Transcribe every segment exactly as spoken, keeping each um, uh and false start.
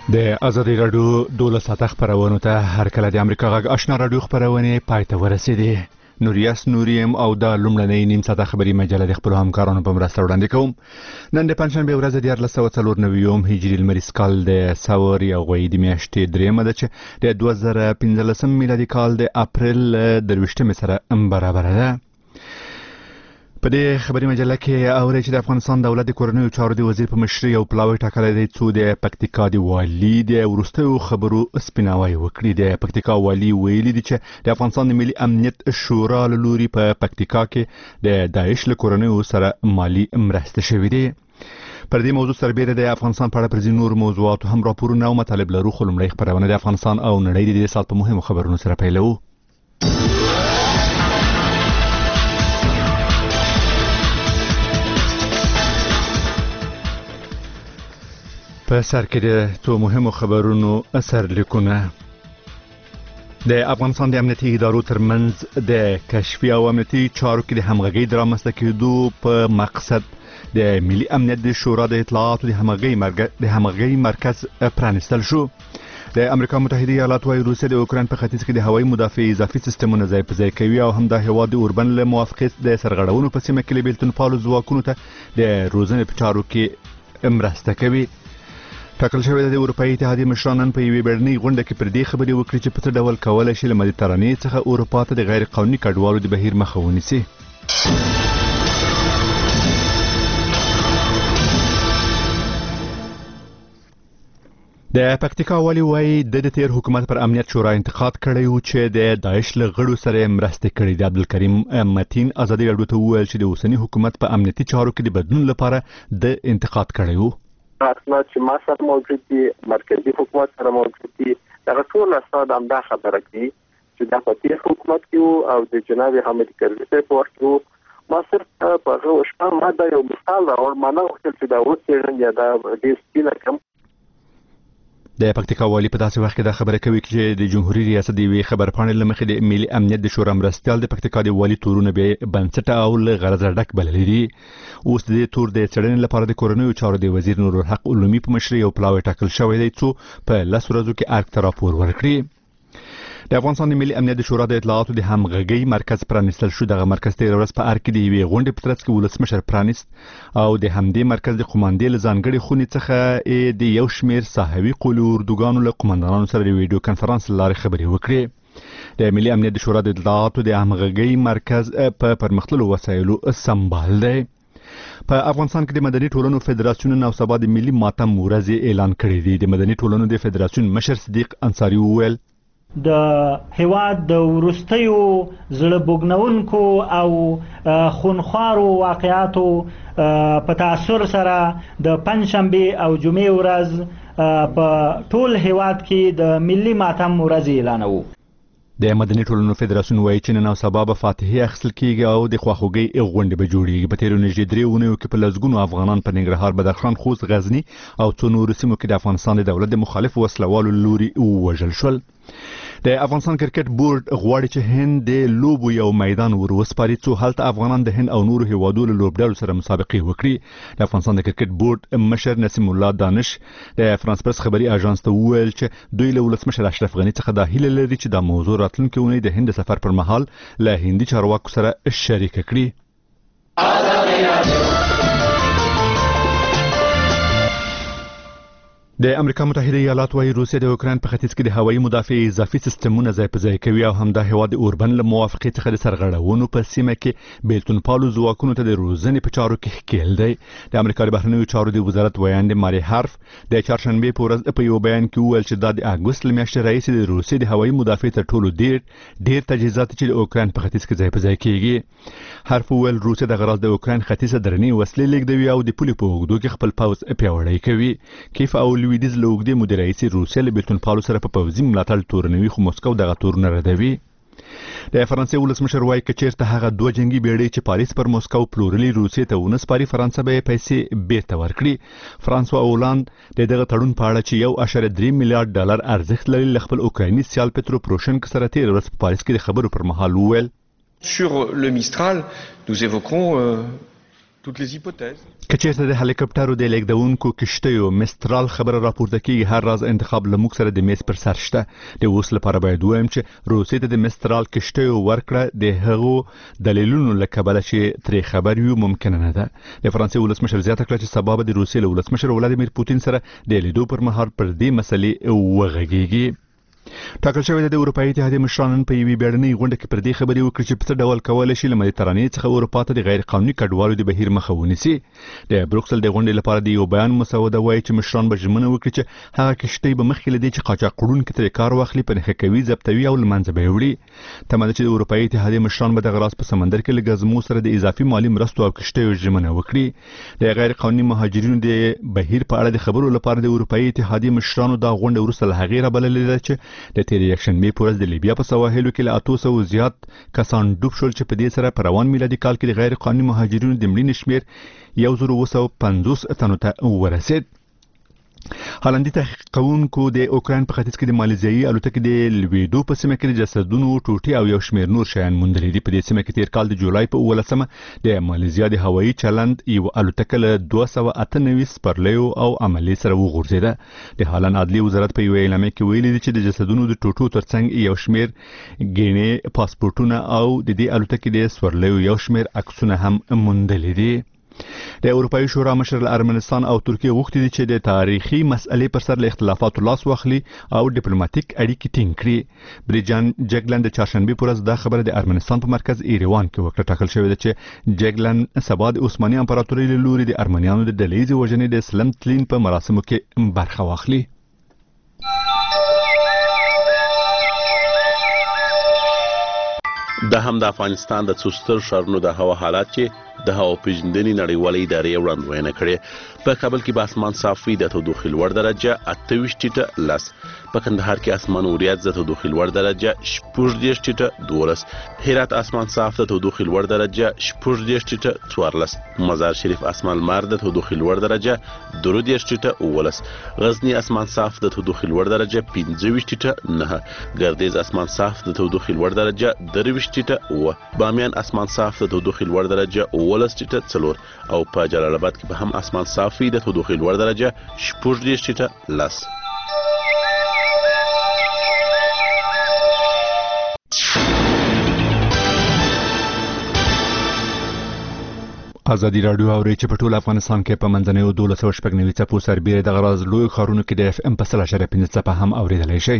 د ازادي راډیو دولس ساعته خبرونه ته هر کله د امریکا غږ آشنا راډیو خبرونه پای ته ورسېدې. نوریاس نوریم او د لومړنۍ نیم ساعته خبري مجله د خپل همکارانو په مرسته وړاندې کوم. نن د پنځشنبه ورځ د دیارلس سوه څلور نوي هجري لمریز کال د ساور یا غوي د میاشتې درېمه ده چې د دوه زره پنځلسم میلادي کال د اپریل درویشتمې سره برابر ده. په دې خبري مجله کې اوري چې د افغانستان دولت د کورنیو چارو د وزیر په مشرۍ او پلاوی ټاکلی دی څو د پکتیکا د والي د وروستیو خبرو سپیناوی وکړي. د پکتیکا والي ویلي دی چې د افغانستان د ملي امنیت شورا له لوري په پکتیکا کې د داعش له کورنیو سره مالی مرسته شوې ده. پر دې موضوع سربېره د افغانستان په اړه پر ځینو نور موضوعاتو هم راپورونه او مطالب لرو، خو لومړی خبرونه د افغانستان او نړۍ د دې سال په مهمو خبرونو سره پیلوو. په سر کې د څو مهمو خبرونو اثر لیکونه. د افغانستان د امنیتي ادارو ترمنځ د کشفي او امنیتي چارو کې د همغږۍ د رامنځته کېدو په مقصد د ملي امنیت د شورا د اطلاعاتو د همغږۍ مرکز د همغږۍ مرکز پرانیستل شو. د امریکا متحده ایالاتو وايي روسیه د اوکراین په ختیځ کې د هوایي مدافع اضافي سیستمونه ځای په ځای کوي او هم د هیواد د اوربن له موافقت د سرغړونو په سیمه کې بیلتون پالو ځواکونو ته د روزنې په چارو کې مرسته کوي. ټاکل شوی د اروپایي اتحادیې مشرانو په یوې بیړنۍ غونډه کې پر دې خبرې وکړې چې په څه ډول کولای شي له مدیترانې څخه اروپا ته د غیر قانوني کډوالو د بهیر مخه ونیسي. د پکتیکا والي وايي د تیر حکومت پر امنیت شورا انتقاد کړی و چې د داعش له غړو سره مرسته کړې ده. عبدالکریم متین ازادي راډیو ته وویل چې د اوسنی حکومت په امنیتي چارو کې د بدلون لپاره د انتقاد کړی و. اسناد چې ما سره موجود دي، مرکزی حکومت سره موجود دي، دا ټول اسناد هم دا خبره کوي چې د پاتې حکومت کې او د جناب حامد کرزي په وخت کې ما صرف په هغه شپه ما دا یو مثال راوړ، ما نه غوښتل چې دا وڅېړم یا دا ډېر سپینه کړم. د پکتیکا والي په داسې وخت کې دا خبره کوي چې د جمهوریت ریاست دی وی خبرپاڼې لمخې د ملي امنیت د شورا مرستيال د پکتیکا د والي تورونه به بنسټ او له غرض ډک بللې دي. اوس د تور د چړنې لپاره د کورنیو چارو د وزیر نور الحق علومي په مشرۍ او پلاوی ټاکل شوی دی څو په لس ورځو کې ارګ ته راپور ورکړي. د افغانستان د ملي امنیت د شورا د اطلاعاتو د همغږۍ مرکز پرانیستل شو. دغه مرکز تیر ورځ په ارګ کې د یوې غونډې په ترڅ کې ولسمشر پرانیست او د همدې مرکز د قوماندې له ځانګړي خونې څخه د یو شمېر صحوي قولي اردوګانو له قوماندانانو سره د ویډیو کانفرنس لارې خبرې وکړې. د ملي امنیت د شورا د اطلاعاتو د همغږۍ مرکز په پرمختللو وسایلو سمبال دی. په افغانستان کې د مدني ټولنو فدراسیون نو سبا د ملي ماتم ورځ اعلان کړی دی. د مدني ټولنو د فدراسیون مشر صدیق انصاری وویل د هیواد د ورستیو زړه بوګنونکو او خونخوارو واقعاتو په تاثر سره د پنځشنبه او جمعې ورځ په ټول هیواد کې د ملي ماتم ورځ اعلانوو. د مدني ټولنو فدراسیون وايي چې نن او سبا به فاتحه اخیستل کیږي او د خواخوږۍ غونډې به جوړیږي. په تیرو نږدې درې اونیو کې په لسګونو افغانان په ننګرهار، بدخشان، خوست، غزني او څو نورو سیمو کې د افغانستان د دولت د مخالف وسلوالو لوري ووژل شول. د افغانستان کرکټ بورډ غواړي چې هند د لوبو یو میدان ور وسپاري څو هلته افغانان د هند او نورو هیوادونو لوبډلو سره مسابقې وکړي. د افغانستان د کرکټ بورډ مشر نسیم الله دانش د فرانس پرس خبري اژانس ته وویل چې دوی له ولسمشر اشرف غني څخه د هیله لري چې د موضوع راتلونکي اونۍ د هند سفر پر مهال له هندي چارواکو سره شریک کړي. د امریکا متحده ایالات وايي روسیه د اوکراین په ختیځ کې د هوایي مدافع اضافي سیستمونه ځای په ځای کوي او هم د هیواد د اوربن له موافقت څخه د سرغړونو په سیمه کې بیلتون پالو ځواکونو ته د روزنې په چارو کې ښکیل دی. د امریکا د بهرنیو چارو د وزارت ویاند ماري هارف د چهارشنبه په ورځ په یو بیان کې وویل چې دا د اګوست میاشتې رئیس د روسیې د هوایي مدافع تر ټولو ډیر ډیر تجهیزات چې د اوکراین په ختیځ کې ځای په ځای کیږي. هارف وویل روسیه د غرض د اوکراین ختیځه درنې وسلې لیږدوي او د پولې په اوږدو کې خپل پوځ پیاوړی کوي. کیف او لویدیز له اوږدې مودې رئیس روسیه له بیلتون پالو سره په پوځي ملاتړ تورنوي، خو مسکو دغه تورونه ردوي. د فرانسې ولسمشر وايي چې چیرته هغه دوه جنگي بیړۍ چې پاریس پر مسکو پلورلي روسیې ته ونسپاري، فرانسه به پیسې بیرته ورکړي. فرانسوا اولاند د دغه تړون په اړه چې یو اشاریه درې میلیارډ ډالر ارزښت لري له خپل اوکرایني سیال پترو پروشنکو سره تیر ورځ په پاریس کې د خبرو پر مهال وویل Sur le Mistral, nous évoquerons euh, که چېرته د هلیکاپټرو د لیږدونکو کښتیو مسترال خبره راپورته کیږي هر راز انتخاب له موږ سره د میز پر سر شته. د اوس لپاره باید ووایم چې روسیې ته د مسترال کښتیو ورکړه د هغو دلیلونو له کبله چې ترې خبر یو ممکنه نه ده. د فرانسې ولسمشر زیاته کړه چې سبا به د روسیې له ولسمشر ولادیمیر پوتین سره د لیدو پر مهال پر دې مسلې وغږیږي. ټاکل شوی د اروپایي اتحادیې مشران په یوې بیړنۍ غونډه کې پر دې خبرې وکړې چې په څه ډول کولی شي له مدیترانې څخه اروپا ته د غیر قانوني کډوالو د بهیر مخه ونیسي. د بروکسل د غونډې لپاره د یو بیان مسوده وایي چې مشران به ژمنه وکړي چې هغه کښتۍ به مخکې له دې چې قاچاقړونکي ترې کار واخلي په نښه کوي، ضبطوي او له منځه به یې وړي. تمه ده چې د اروپایي اتحادیې مشران به دغه راز په سمندر کې له ګزمو سره د اضافي مالي مرستو او کښتیو ژمنه وکړي. د غیر قانوني مهاجرینو د بهیر په اړه د خبرو لپاره د اروپایي اتحادیې مشرانو دا غونډه وروسته له هغې رابللې ده چې د تېرې یکشنبې په ورځ د لیبیا په سواحلو کې له اتو سوو زیات کسان ډوب شول چې په دې سره په روان میلادي کال کې د غیر قانوني مهاجرینو د مړینې شمېر یو زر اوه سوه پنځوس تنو ته ورسېد. هالندي تحقیق کوونکو د اوکراین په ختیځ کې د مالیزیایي الوتکې د لویدو په سیمه کې د جسدونو ټوټې او یو شمېر نور شیان موندلي دي. په دې سیمه کې تیر کال د جولای په اوولسمه د مالیزیا د هوایي چلند یو الوتکه له دوه سوه اته نوي سپرلیو او عملې سره وغورځېده. د هالند عدلي وزارت په یوې اعلامیه کې ویلي دي چې د جسدونو د ټوټو ترڅنګ یو شمېر ګېڼې، پاسپورټونه او د دې الوتکې د سپرلیو یو شمېر عکسونه هم موندلي دي. د اروپایي شورا مشر ارمنستان او ترکیه غوښتي دي چې د تاریخي مسئلې پر سر له اختلافاتو لاس واخلي او ډیپلوماټیک اړیکې ټینګ کړي. بریجان جګلند د چهارشنبې په ورځ دا خبره د ارمنستان په مرکز ایریوان کې وکړه. ټاکل شوې ده چې جګلند سبا د عثماني امپراتورۍ له لوري د ارمنیانو د ډلهیزې وژنې د سلم تلین په مراسمو کې برخه واخلي. دا هم د افغانستان د څو ستر ښارونو د هوا حالات چې د هوا پیژندنې نړیوالې ادارې وړاندوینه کړې. په کابل کې به اسمان صاف وي، د تودوخې لوړ درجه اته ویشت ټیټه لس. په کندهار کې اسمان وریځ، د تودوخې لوړ درجه شپږ دېرش ټیټه دولس. هرات اسمان صاف، د تودوخې لوړ درجه شپږ دېرش ټیټه څوارلس. مزار شریف اسمان لمر، د تودوخې لوړ درجه درې دېرش ټیټه اوولس. غزنی اسمان صاف، د تودوخې لوړ درجه پنځه ویشت ټیټه نهه. ګردیز اسمان صاف، د تودوخې لوړ درجه درې ویشت ټیټه اوه. بامیان اسمان صاف، د تودوخې لوړ درجه اوولس ټیټه څلور. او په جلال آباد کې به هم اسمان صاف وي، د تودوخې لوړ درجه شپږ دېرش ټیټه لس. ازادي راډیو اوري چې په ټول افغانستان کې په منځنیو دولس سوه شپږ نوي څپو سربیره دغه راز لوی ښارونو کې د اف ام په سل اعشاریه پنځه څپه هم اورېدلی شئ.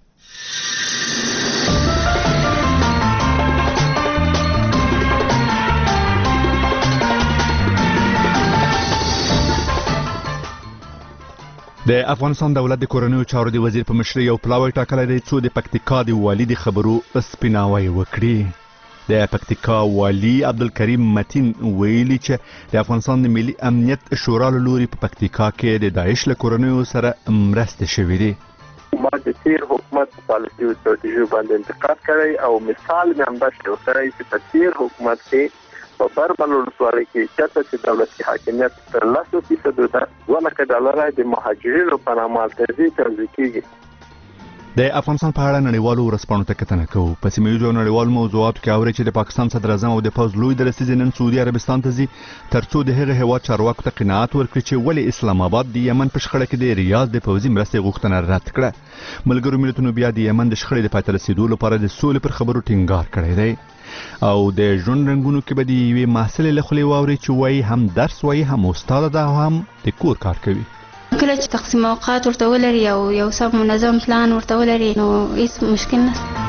د افغانستان دولت د کورنیو چارو د وزیر په مشرۍ یو پلاوی ټاکلی دی څو د پکتیکا د والي د خبرو سپیناوی وکړي. د پکتیکا والي عبدالکریم متین ویلي چې د افغانستان د ملي امنیت شورا له لوري په پکتیکا کې د داعش له کورنیو سره مرستې شوې دي. ما د تیر حکومت پالیسي او ستراتیژي باندې انتقاد کړی او مثال مې هم داسې وکړی چې په تیر حکومت کې په بربل ولسوالۍ کې چېرته چې دولتي حاکمیت تر لسو فیصدو ده دوه لکه ډالره د مهاجرینو په نامه التزي توزیع کېږي. د افغانستان په اړه نړیوالو ورځپاڼو ته کتنه کوو. په سیمه ییزو نړیوالو موضوعاتو کې اوري چې د پاکستان صدر اعظم او د پوځ لوی درستیز نن سعودي عربستان ته ځي ترڅو د هغه هیواد چارواکو ته قناعت ورکړي چې ولې اسلام آباد د یمن په شخړه کې د ریاض د پوځي مرستې غوښتنه رد کړه. ملګرو ملتونو بیا د یمن د شخړې د پای ته رسیدو لپاره د سولې پر خبرو ټینګار کړی دی. او د ژوند رنګونو کې به د یوې محصلې له خولې واوري چې وایي هم درس وایي هم استاده ده او هم د کور کار کوي. کله چې تقسیم اوقات ورته ولري او یو سم منظم پلان ورته ولري نو هیڅ مشکل نشته.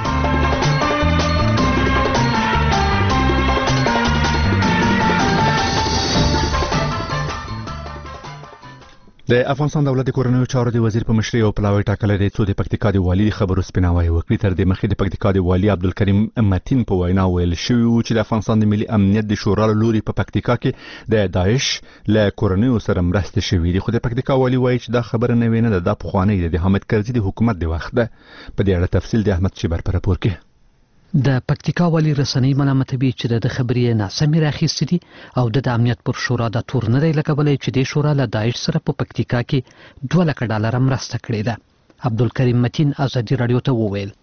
د افغانستان دولت د کورنیو چارو د وزیر په مشرۍ یو پلاوی ټاکلی دی څو د پکتیکا د والي د خبرو سپیناوی وکړي. تر دې مخکې د پکتیکا د والي عبدالکریم متین په وینا ویل شوي و چې د افغانستان د ملي امنیت د شورا له لوري په پکتیکا کې د داعش له کورنیو سره مرستې شوي دي. خو د پکتیکا والي وایي چې دا خبره نوې نه ده، دا پخوانۍ ده، د حامد کرزي د حکومت د وخت ده. په دې اړه تفصیل د احمد شیبر په راپور کې. د پکتیکا والي رسنۍ ملامتوي چې د خبرې ناسمې راخیستې دي او د امنیت پر شورا د تور نه دی لګولی چې د شورا له داعش سره په پکتیکا کې دوه لکه ډالره مرسته کړې ده. عبدالکریم متین ازادي راډیو ته وویل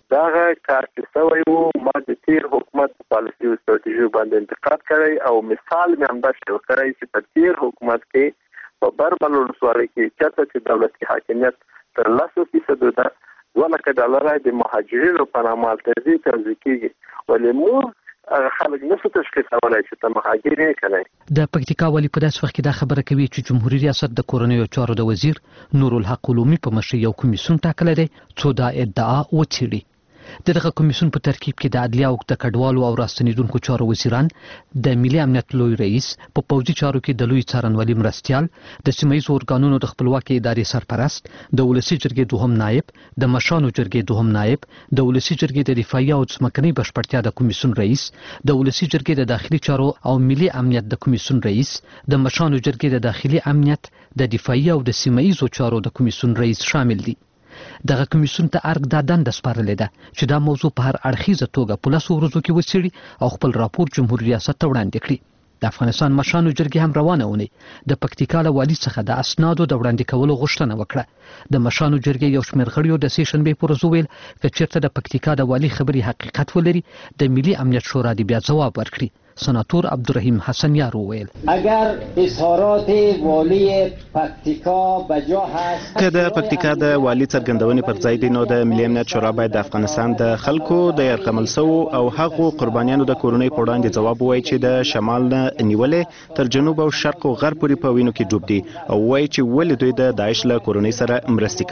دا کار چې سوی وو ما د تیر حکومت پالیسي او ستراتیژي باندې انتقاد کړی او مثال مې هم دا شو کړی چې په تیر حکومت کې په بربل ولسوالۍ کې چاته چې دولتي حاکمیت تر لسو فیصدو ده دوه لکه ډالر د مهاجرینو په نامه التزي توزیع کیږي ولې موږ خلک نشو تشخیص کولای چې ته مهاجر یې کنه. د پکتیکا والی په داس وخت کې دا خبره کوي چې جمهوریت ریاست د کورنیو چارو د وزیر نور الحق علومي په مشرۍ یو کمیسیون ټاکلی دی څو دا ادعا وڅېړي. دغه کمیسیون په ترکیب کې د عدلیه او د کډوالو او راستنیدونکو چارو وزیران، د ملي امنیت لوی رئیس، په پوځي چارو کې د لوی څارنوالي مرستیال، د سیمه ییزو ارګانونو د خپلواکۍ ادارې سرپرست، د ولسي جرګې دوهم نائب، د مشانو جرګې دوهم نائب، د ولسي جرګې د دفاعي او ځمکنۍ بشپړتیا د کمیسیون رئیس، د ولسي جرګې د داخلي چارو او ملي امنیت د کمیسیون رئیس، د مشانو جرګې د داخلي امنیت، د دفاعي او د سیمه ییزو چارو د کمیسیون رئیس شامل دي. دغه کمیسیون ته ارګ دا دنده سپارلې ده چې دا موضوع په هر اړخیزه توګه په لسو ورځو کې وڅېړي او خپل راپور جمهوریت ریاست ته وړاندې کړي. د افغانستان مشانو جرګې هم روانه اونۍ د پکتیکا له والي څخه د اسنادو د وړاندې کولو غوښتنه وکړه. د مشانو جرګې یو شمېر غړیو د سې شنبې پر ورځ وویل که چېرته د پکتیکا د والي خبرې حقیقت ولري د ملي امنیت شورا دې بیا ځواب ورکړي. سناتور عبدالرحیم حسن یار وویل اگر اظهارات والی پکتیکا بجا هست که د پکتیکا د والی څرګندونې پر ځای دي نو د ملي امنیت شورا باید د افغانستان د خلکو د يرغمل شوو او هغو قربانیانو د کورنۍ په وړاندې ځواب ووایي چې د شمال نه نیولې تر جنوب او شرق او غرب پورې په وینو کې ډوب دي او وایي چې ولې دوی د داعش له کورنۍ سره مرستې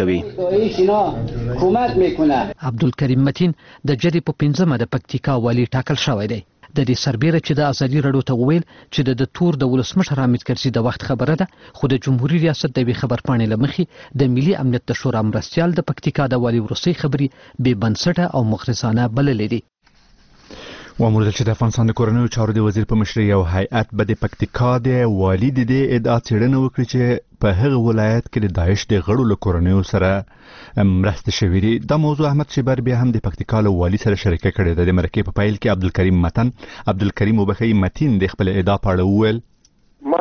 کوي. عبدالکریم متین د جدي په پنځمه د پکتیکا والی ټاکل شوی دی. د دې سربېره چې د ازادي راډیو ته وویل چې د تور د ولسمشر حامد کرزي د وخت خبره ده خو د جمهوریت ریاست د یوې خبرپاڼې له مخې د ملي امنیت د شورا مرستیال د پکتیکا د والي وروستۍ خبرې بې بنسټه او مغرضانه بللې دي. واموردل چې د افغانستان د کورنیو چارو د وزیر په مشرۍ یو هیئت به د پکتیکا د والي د دې ادعا څېړنه وکړي چې په هغه ولایت کې د داعش د غړو له کورنیو سره مرسته شوې دي. دا موضوع احمد شیبر بیا هم د پکتیکا له والي سره شریکه کړې ده. د مرکې په پیل کې عبدالکریم متن عبدالکریم وبخي متین د خپل ادعا په اړه وویل ما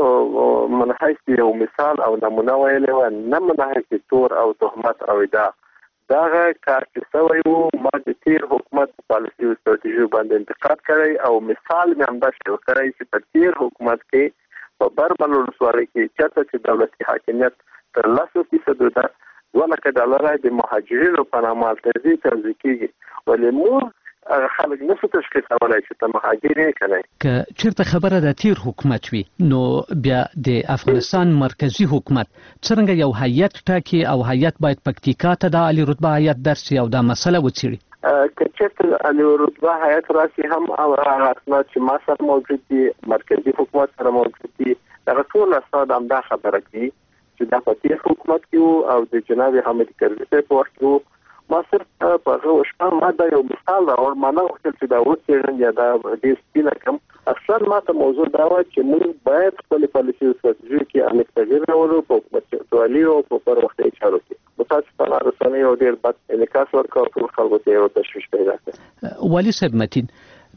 دا منحیث یو مثال او نمونه ویلې و نه منحیث تور او تهمت او ادعا. دا کار چې سوی وو ما د تیر حکومت پالیسي او ستراتیژي باندې انتقاد کړی او مثال مې هم دا شو کړی چې په تیر حکومت کې په بربل ولسوالۍ کې چاته چې دولتي حاکمیت تر لسو فیصدو ده دوه لکه ډالر د مهاجرینو په نامه التزي توزیع کیږي ولې موږ خلک نشو تشخیص کولای چې ته مهاجر یې کنه. که چېرته خبره د تیر حکومت وي نو بیا د افغانستان مرکزی حکومت څرنګه یو هیئت ټاکي او هیئت باید پکتیکا ته د عالی رتبه هیئت درسي او دا مسله وڅېړي. که چېرته عالی رتبه هیئت راشي هم او هغه اسناد چې ما سره موجود دي مرکزی حکومت سره موجود دي هغه ټول اسناد همدا خبره کوي چې دا په تیر حکومت کې او د جناب حامد کرزي په وخت کې ما صرف په هغه وشپه ما دا یو مثال راوړ ما نه غوښتل چې دا وڅېړم یا دا ډېر سپینه کړم. اکثر ما ته موضوع دا وه چې موږ باید خپلې پالیسي او ستراتیژۍ کې عمیق تغییر راولو په حکومتولي او په پرمختیایي چارو کې. متاسفانه رسنیو ډېر بد انعکاس ورکړ او ټول خلکو ته یو تشویش پیدا کړ. والي صاحب متین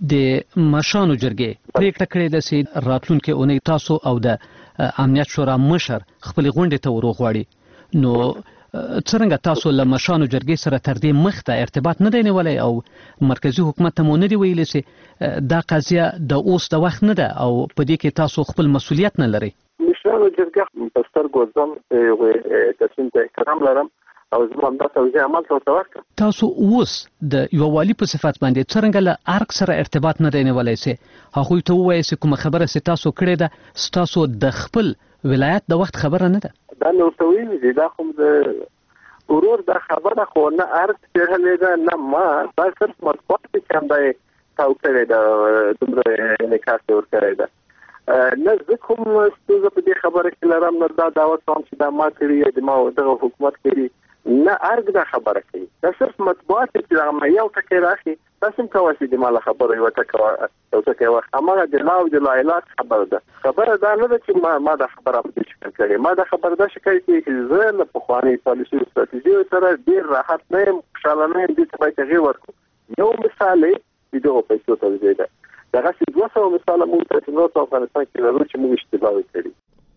د مشانو جرګې پریکړه کړې ده چې راتلونکې اونۍ تاسو او د امنیت شورا مشر خپل غونډې ته وروغواړي نو څرنګه تاسو له مشانو جرګې سره تر دې مخته ارتباط نه دی نیولی او مرکزی حکومت ته مو نه دی ویلی چې دا قضیه د اوس د وخت نه ده او په دې کې تاسو خپل مسؤلیت نه لرئ؟ مشرانو جرګه په سترګو ځم یوې تصمیم ته احترام لرم او زما همدا توضیح عمل ته ورته ورکړم. تاسو اوس د یو والي په صفت باندې څرنګه له ارګ سره ارتباط نه دی نیولی چې هغوی ته ووایئ چې کومه خبره چې تاسو کړې ده ستاسو د خپل ولایت د وخت خبره نه ده؟ دا نو ورته ویلي دي دا خو د ورور دا خبره خو نه ارګ څېړلې ده نه ما دا صرف مطبوعات چې همدا یې تاو کړې ده دومره انعکاس یې ورکړی ده. نه زه کوم ستونزه په دې خبره کې لرم نه دا دعوه کوم چې دا ما کړي یا د ما دغه حکومت کړي نه ارګ دا خبره کوي دا صرف مطبوعات چې هغه یو ټکی راشي تاسو کوم چې د مال خبره یو ټکی یو ټکی وخت هغه د لاو د لایلات خبره ده. خبره دا نه ده چې ما ما دا خبره په دې شکل کړې ما دا خبره دا شکل چې زه له پخواني پالیسي او ستراتیژي سره ډیر راحت نه یم خوشاله نه یم دې ته باید تغیر ورکړو. یو مثال یې دغه پیسو توزیع ده دغه چې دوه سوه مثاله موږ ته نو په افغانستان کې لرو چې موږ اشتباه وکړي.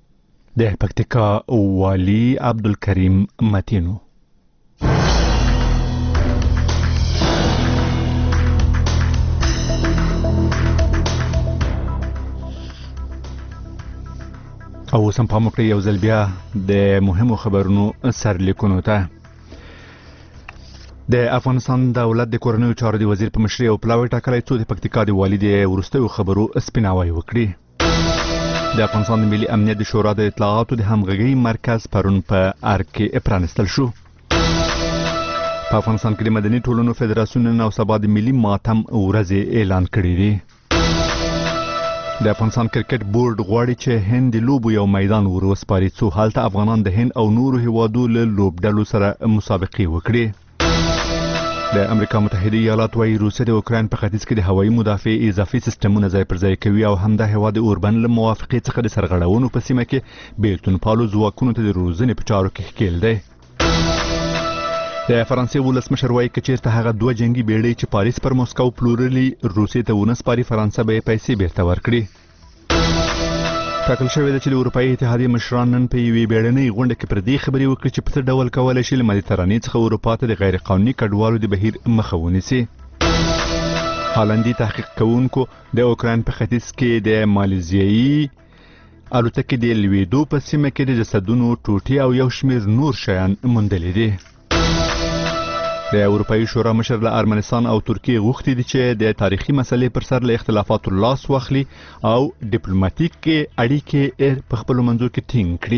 د پکتیکا والي عبدالکریم متینو. او سم پام وکړئ یو ځل بیا د مهمو خبرونو سرلیکونو ته. د افغانستان دولت د کورنیو چارو د وزیر په مشرۍ او پلاوی ټاکلی څو د پکتیکا د والي د وروستیو خبرو سپیناوی وکړي. د افغانستان د ملي امنیت د شورا د اطلاعاتو د همغږۍ مرکز پرون په ارګ کې پرانستل شو. په افغانستان کې د مدني ټولنو فدراسیون نن او سبا د ملي ماتم ورځې اعلان کړي دي. د افغانستان کرکټ بورډ غواړي چې هند د لوبو یو میدان ور وسپاري څو هلته افغانان د هند او نورو هیوادو له لوبډلو سره مسابقې وکړي. د امریکا متحده ایالات وايي روسیه د اوکراین په ختیځ کې د هوایي مدافع اضافي سیستمونه ځای پر ځای کوي او همدا هیواد د اوربن له موافقې څخه د سرغړونو په سیمه کې بیلتون پالو ځواکونو ته د روزنې په چارو کې ښکیل دی. د فرانسې ولسمشر وايي که چیرته هغه دوه جنگي بیړۍ چې پاریس پر موسکو پلورلي روسیې ته ونه سپاري فرانسه به یې پیسې بیرته ورکړي. ټاکل شوې ده چې د اروپایي اتحادیې مشران نن په یوې بیړنۍ غونډه کې پر دې خبرې وکړي چې په څه ډول کولی شي له مدیترانې څخه اروپا ته د غیر قانوني کډوالو د بهیر مخه ونیسي. هالندي تحقیق کوونکو د اوکراین په ختیځ کې د مالیزیایي الوتکې د لویدو په سیمه کې د جسدونو ټوټې او یو شمېر نور شیان موندلي دي. د اروپایي شورا مشر له ارمنستان او ترکیې غوښتي دي چې د تاریخي مسلې پر سر له اختلافاتو لاس واخلي او ډیپلوماټیک اړیکې په خپلو منځو کې ټینګ کړي.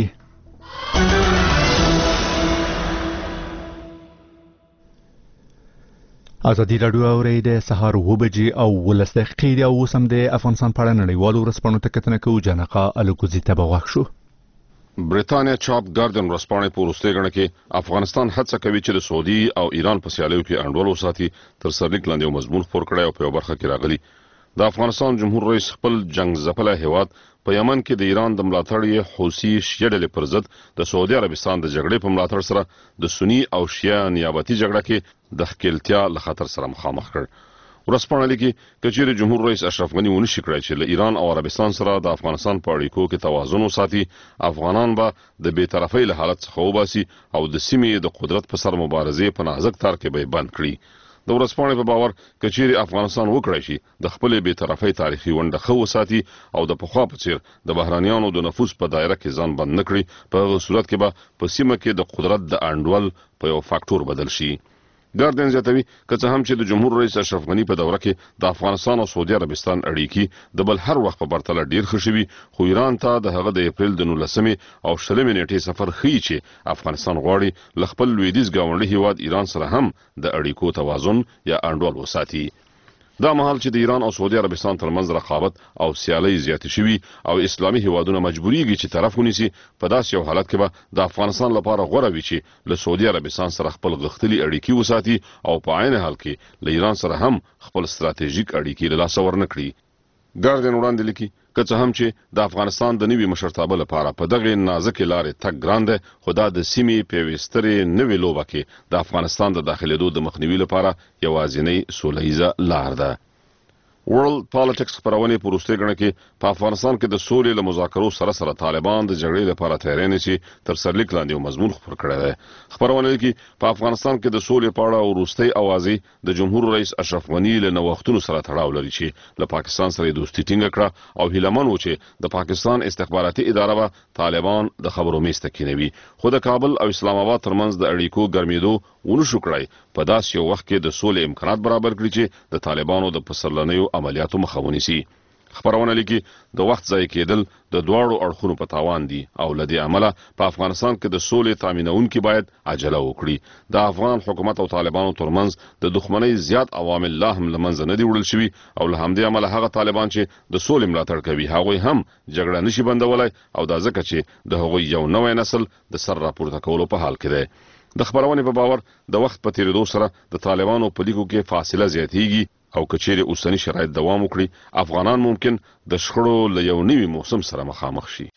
ازادي راډیو اورئ د سهار اوه بجې او ولس دقیقې دي او اوس هم د افغانستان په اړه نړیوالو ورځپاڼو ته کتنه کوو. جانقه الوکوزي ته به غوږ شو. برېټانیا چاپ ګاردن ورځپاڼې په وروستۍ ګڼه کې افغانستان هڅه کوي چې د سعودي او ایران په سیالیو کې انډول وساتي. تر سرلیک لاندې یو مضمون خپور کړی او په یو برخه کې راغلی د افغانستان جمهور رئیس خپل جنگ ځپلی هیواد په یمن کې د ایران د ملاتړ حوثي شیعه ډلې پر ضد د سعودي عربستان د جګړې په ملاتړ سره د سني او شیعه نیابتي جګړه کې د ښکیلتیا له خطر سره مخامخ کړ. ورځپاڼه لیکي که چیرې جمهور رئیس اشرف غني ونشي کړی چې له ایران او عربستان سره د افغانستان په اړیکو کې توازن وساتي، افغانان به د بی‌طرفۍ له حالت څخه وباسي او د سیمې د قدرت په سر مبارزې په نازک تار کې به بند کړي. د ورځپاڼې په باور که چیرې افغانستان وکړای شي د خپلې بی‌طرفۍ تاریخي ونډه ښه وساتي او د پخوا په څیر د بهرانیانو د نفوذ په دایره کې ځان بند نه کړي، په هغه صورت کې به په سیمه کې د قدرت د انډول په یو فاکټور بدل شي. ګاردین زیاتوي که څه هم چې د جمهور رئیس اشرف غني په دوره کې د افغانستان او سعودي عربستان اړیکې د بل هر وخت په پرتله ډیر ښه شوي، خو ایران ته د هغه د اپریل د نولسمې او شلمې نیټې سفر ښیي چې افغانستان غواړي له خپل لویدیځ ګاونډي هیواد ایران سره هم د اړیکو توازن یا انډول وساتي. دا مهال چې د ایران او سعودي عربستان ترمنځ رقابت او سیالي زیاتې شوي او اسلامي هیوادونه مجبوریږي چې طرف ونیسي، په داسې یو حالت کې به د افغانستان لپاره غوره وي چې له سعودي عربستان سره خپل غښتلي اړیکې وساتي او په عین حال کې له ایران سره هم خپل ستراتیژیک اړیکې له لاسه ورنه کړي. ګاردین وړاندې لیکي که څه هم چې د افغانستان د نوي مشرتابه لپاره په دغه نازکې لارې تګ ګران دی، خو دا د سیمې په وسترې نوې لوبه کې د افغانستان د داخلېدو د مخنیوي لپاره یوازینۍ سوله ییزه لار ده. ورلد پالیټکس خبرونه په وروستۍ ګڼه کې په افغانستان کې د سولې له مذاکرو سره سره طالبان د جګړې لپاره تیاری نیسي. تر سرلیک لاندې یو مضمون خپور کړی دی. خبرونه لیکي په افغانستان کې د سولې په اړه وروستۍ اوازې د جمهور رئیس اشرف غني له نوښتونو سره تړاو لري چې له پاکستان سره دوستي ټینګه کړه او هیلمن و چې د پاکستان استخباراتي اداره به طالبان د خبرو میز ته کینوي، خو د کابل او اسلام آباد ترمنځ د اړیکو ګرمېدو ونشو کړی په داسې یو وخت کې د سولې امکانات برابر کړي چې د طالبانو د پسرلنیو عملیاتو مخه ونیسي. خبرونه لیکي د وخت ضایع کېدل د دواړو اړخونو په تاوان دي او له دې امله په افغانستان کې د سولې تامینونکي باید عجله وکړي. د افغان حکومت او طالبانو ترمنځ د دښمنۍ زیات عوامل لا هم له منځه نه دي وړل شوي او له همدې امله هغه طالبان چې د سولې ملاتړ کوي هغوی هم جګړه نشي بندولی او دا ځکه چې د هغوی یو نوی نسل د سر راپورته کولو په حال کې دی. د خبرونې په باور د وخت په تیریدو سره د طالبانو په لیکو کې فاصله زیاتیږي او که چیرې اوسنی شرایط دوام وکړي افغانان ممکن د شخړو له یو نوي موسم سره مخامخ شي.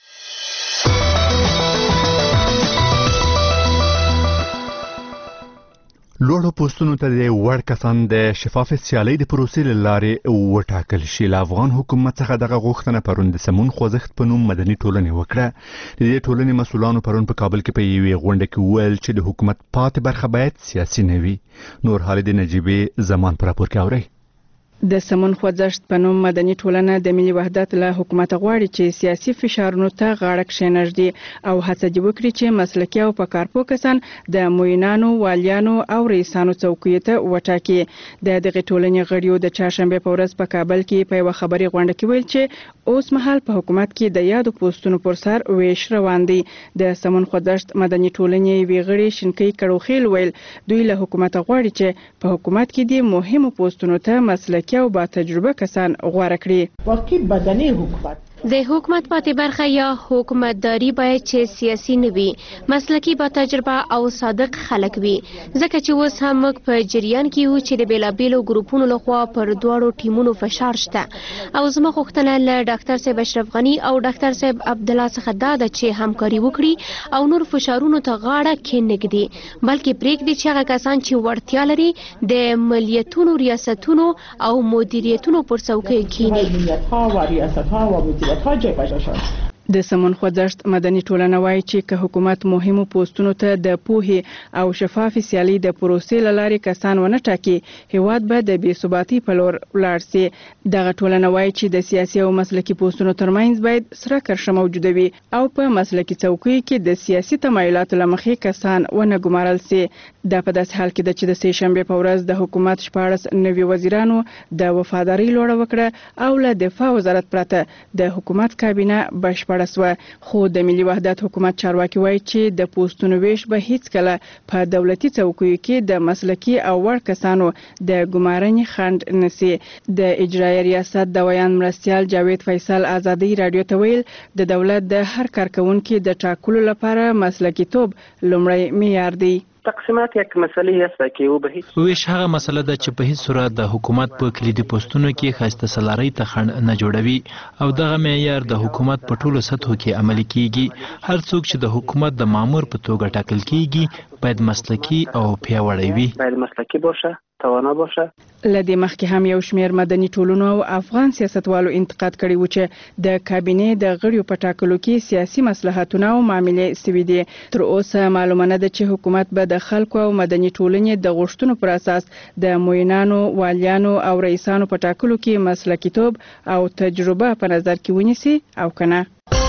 لوړو پوستونو ته د وړ کسان د شفاف سیالۍ د پروسې له لارې وټاکل شي. له افغان حکومت څخه دغه غوښتنه پرون د سمون خوځښت په نوم مدني ټولنې وکړه. د دې ټولنې مسؤلانو پرون په کابل کې په یوې غونډه کې وویل چې د حکومت پاتې برخه باید سیاسي نه وي. نور حال د نجیبې زمان پر راپور کې اورئ. د سمون خوځښت په نوم مدني ټولنه د ملي وحدت له حکومت غواړي چې سیاسي فشارونو ته غاړه کښېنږدي او هڅه دې وکړي چې مسلکي او په کارپوه کسان د معینانو، والیانو او رئیسانو څوکیو ته وټاکي. د دغې ټولنې غړیو د چهارشنبې په ورځ په کابل کې په یوه خبري غونډه کې ویل چې اوس مهال په حکومت کې د یادو پوسټونو پر سر ویش روان دی. د سمون خوځښت مدني ټولنې یوې غړي شینکۍ کړوخیل ویل دوی له حکومت غواړي چې په حکومت کې د مهمو پوسټونو ته مسلکي او با تجربه کسان غوره کړي. واقعي بدني حکومت د حکومت پاتې برخه یا حکومتداري باید چې سیاسي نه وي، مسلکي با تجربه او صادق خلک وي، ځکه چې اوس هم موږ په جریان کې یو چې د بیلابیلو ګروپونو لخوا پر دواړو ټیمونو فشار شته او زما غوښتنه له ډاکټر صاحب اشرف غني او ډاکټر صاحب عبدالله څخه دا ده چې همکاري وکړي او نور فشارونو ته غاړه کېنږدي، بلکې پرېږدي چې هغه کسان چې وړتیا لري د مالیاتونو، ریاستونو او مدیریتونو پر څوکۍ کښېني. د سمون خوځښت مدني ټولنه وایي چې که حکومت مهمو پوسټونو ته د پوهې او شفافې سیالي د پروسې له لارې کسان ونه ټاکي، هیواد به د بې ثباتۍ په لور ولاړ سي. دغه ټولنه وایي چې د سیاسي او مسلکي پوسټونو ترمنځ باید سره کرښه موجوده وي او په مسلکي څوکیو کې د سیاسي تمایلاتو له مخې کسان ونه ګمارل سي. دا په داسې حال کې ده چې د سې شنبې په ورځ د حکومت شپاړس نوي وزیرانو د وفادارۍ لوړه وکړه او له دفاع وزارت پرته د حکومت کابینه بشپړه سوه. خو د ملي وحدت حکومت چارواکي وایي چې د پوسټونو ویش به هیڅکله په دولتي څوکیو کې د مسلکي او وړ کسانو د ګمارنې خنډ نسی. د اجرایي ریاست د ویان مرستیال جاوید فیصل ازادي رادیو ته ویل د دولت د هر کارکونکي د ټاکلو لپاره مسلکي توب لومړی معیار دی. تقسیمات یک مسئله است که او به هیڅ ویش هغه مسله ده چې په هیڅ صورت د حکومت په کلیدي پوسټونو کې خاصه سلارۍ ته خنډ نه جوړوي او دغه معیار د حکومت په ټولو سطحو کې عملي کیږي. هر څوک چې د حکومت د مامور په توګه ټاکل کیږي باید مسلکي او پیاوړی وي، باید مسلکي باشه، توانا باشه. لدې مخکې هم یو شمېر مدني ټولنو او افغان سیاستوالو انتقاد کړی و چې د کابینې د غړیو په ټاکلو کې سیاسي مصلحتونه او معاملې سوي دي. تر اوسه معلومه نه ده چې حکومت به د خلکو او مدني ټولنې د غوښتنو پر اساس د معینانو، والیانو او رئیسانو په ټاکلو کې مسلکیتوب او تجربه په نظر کې ونیسي او کنه.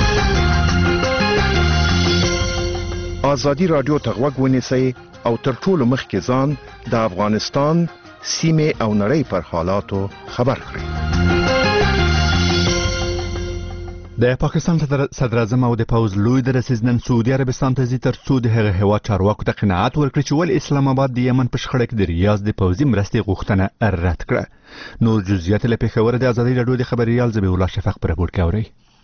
آزادي رادیو ته غوږ ونیسئ او تر ټولو مخکې ځان د افغانستان، سیمې او نړۍ پر حالاتو خبر کړئ. د پاکستان صدر اعظم او د پوز لوی درسیز نن سعودي عربستان ته ځي تر څو د هغه هیواد چارواکو ته قناعت ورکړي چې ولې اسلام آباد د یمن په شخړه کې د ریاض د پوځي مرستې غوښتنه رد کړه. نور جزئیات له پیښور د ازادي رادیو د خبريال زبیح الله شفق پر راپور کوي.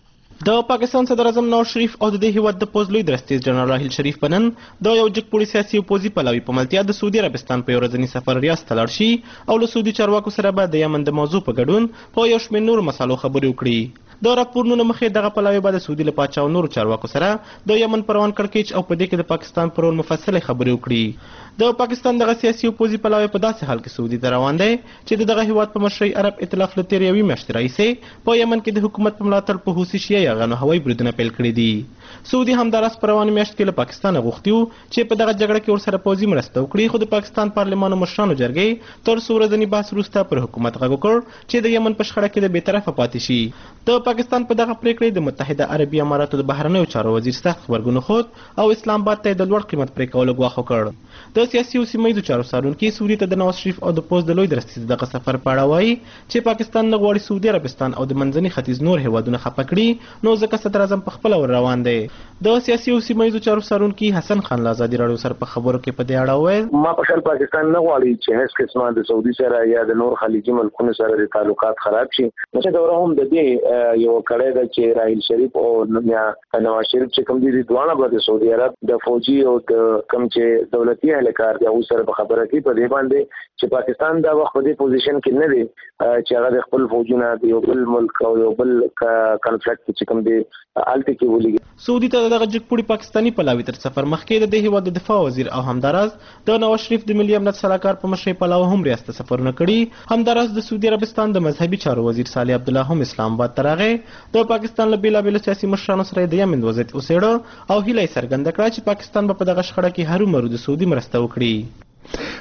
د پاکستان صدر اعظم نواز شریف او د دې هیواد د پوز لوی درستیز جنرال راحیل شریف پنن د یو جګپوړي سیاسي او پوزي پلاوي په ملتیا د سعودي عربستان په ورځنی سفر ریاض ته لاړ شي او له سعودي چارواکو سره به د یمن د موضوع په ګډون په یو شمېر نور مسالو خبرې وکړي. د راپورونو مخې دغه پلاوي به د سعودي له پاچا او نورو چارواکو سره د یمن پروان کړکېچ او په دې کې د پاکستان پر رول مفصله خبرې وکړي. د پاکستان دغه سیاسي او پوزي پلاوي په داسې حال کې سعودي ته روان دی چې دغه هیواد په مشرۍ عرب ائتلاف له تېرې یوې میاشتې راهیسې په یمن کې د حکومت په ملاتړ په حوثي شیعه یرغانو هوایي بریدونه پیل کړي دي. سعودي همداراز په روانه میاشت کې له پاکستان غوښتي وو چې په دغه جګړه کې ورسره پوځي مرسته وکړي، خو د پاکستان پارلمان مشرانو جرګې تر څو ورځني بحث وروسته پر حکومت غږ وکړ چې د یمن په شخړه کې د بیطرفه پاتې شي. د پاکستان په دغه پریکړې د متحده عربي اماراتو د بهرنیو چارو وزیر سخت غبرګون ښود او اسلام آباد ته د لوړ قیمت پرې کولو ګواښ وکړ. د سیاسي او سیمه ییزو چارو څارونکي سعودي ته د نواز شریف او د پوز د لوی درستیز دغه سفر په اړه وایي چې پاکستان نه غواړي سعودي عربستان او د منځني ختیځ نور هیوادونه خفه کړي، نو ځکه صدر اعظم په خپله ور روان دی. د سیاسي او سیمه ییزو چارو څارونکي حسن خان له ازادي راډیو سره په خبرو کې په دې اړه وویل ما په خپل پاکستان نه غواړي چې هیڅ قسمه د سعودي سره یا د نور خلیجي ملکونو سره د تعلقات خراب شي. نو دا هم د دې یو کړه ده چې راحیل شریف او نواز شریف چې کوم دي دوانه به د سعودي عرب د فوجي او د کوم چې دولتي اهلکار دی او سره په خبره کې په دې باندې چې پاکستان دا وخت په دې پوزیشن کې نه دی چې هغه د خپل فوجونه د یو بل ملک او یو بل کنفلیکټ چې کوم دی الته کې ولګي. سعودي ته دغه جګپوړي پاکستاني پلاوي تر سفر مخکې د دې هیواد د دفاع وزیر او همداراز د نواز شریف د ملي امنیت صلاحکار په مشرۍ پلاوي هم ریاست سفرونه کړي. همداراز د سعودي عربستان د مذهبي چارو وزیر صالح عبدالله هم اسلام آباد ته راغی. د پاکستان له بیلابیلو سیاسي مشرانو سره د یمن وضعیت وڅېړه او هیله یې څرګنده کړه چې پاکستان به په دغه شخړه کې هرومرو د سعودي مرسته وکړي.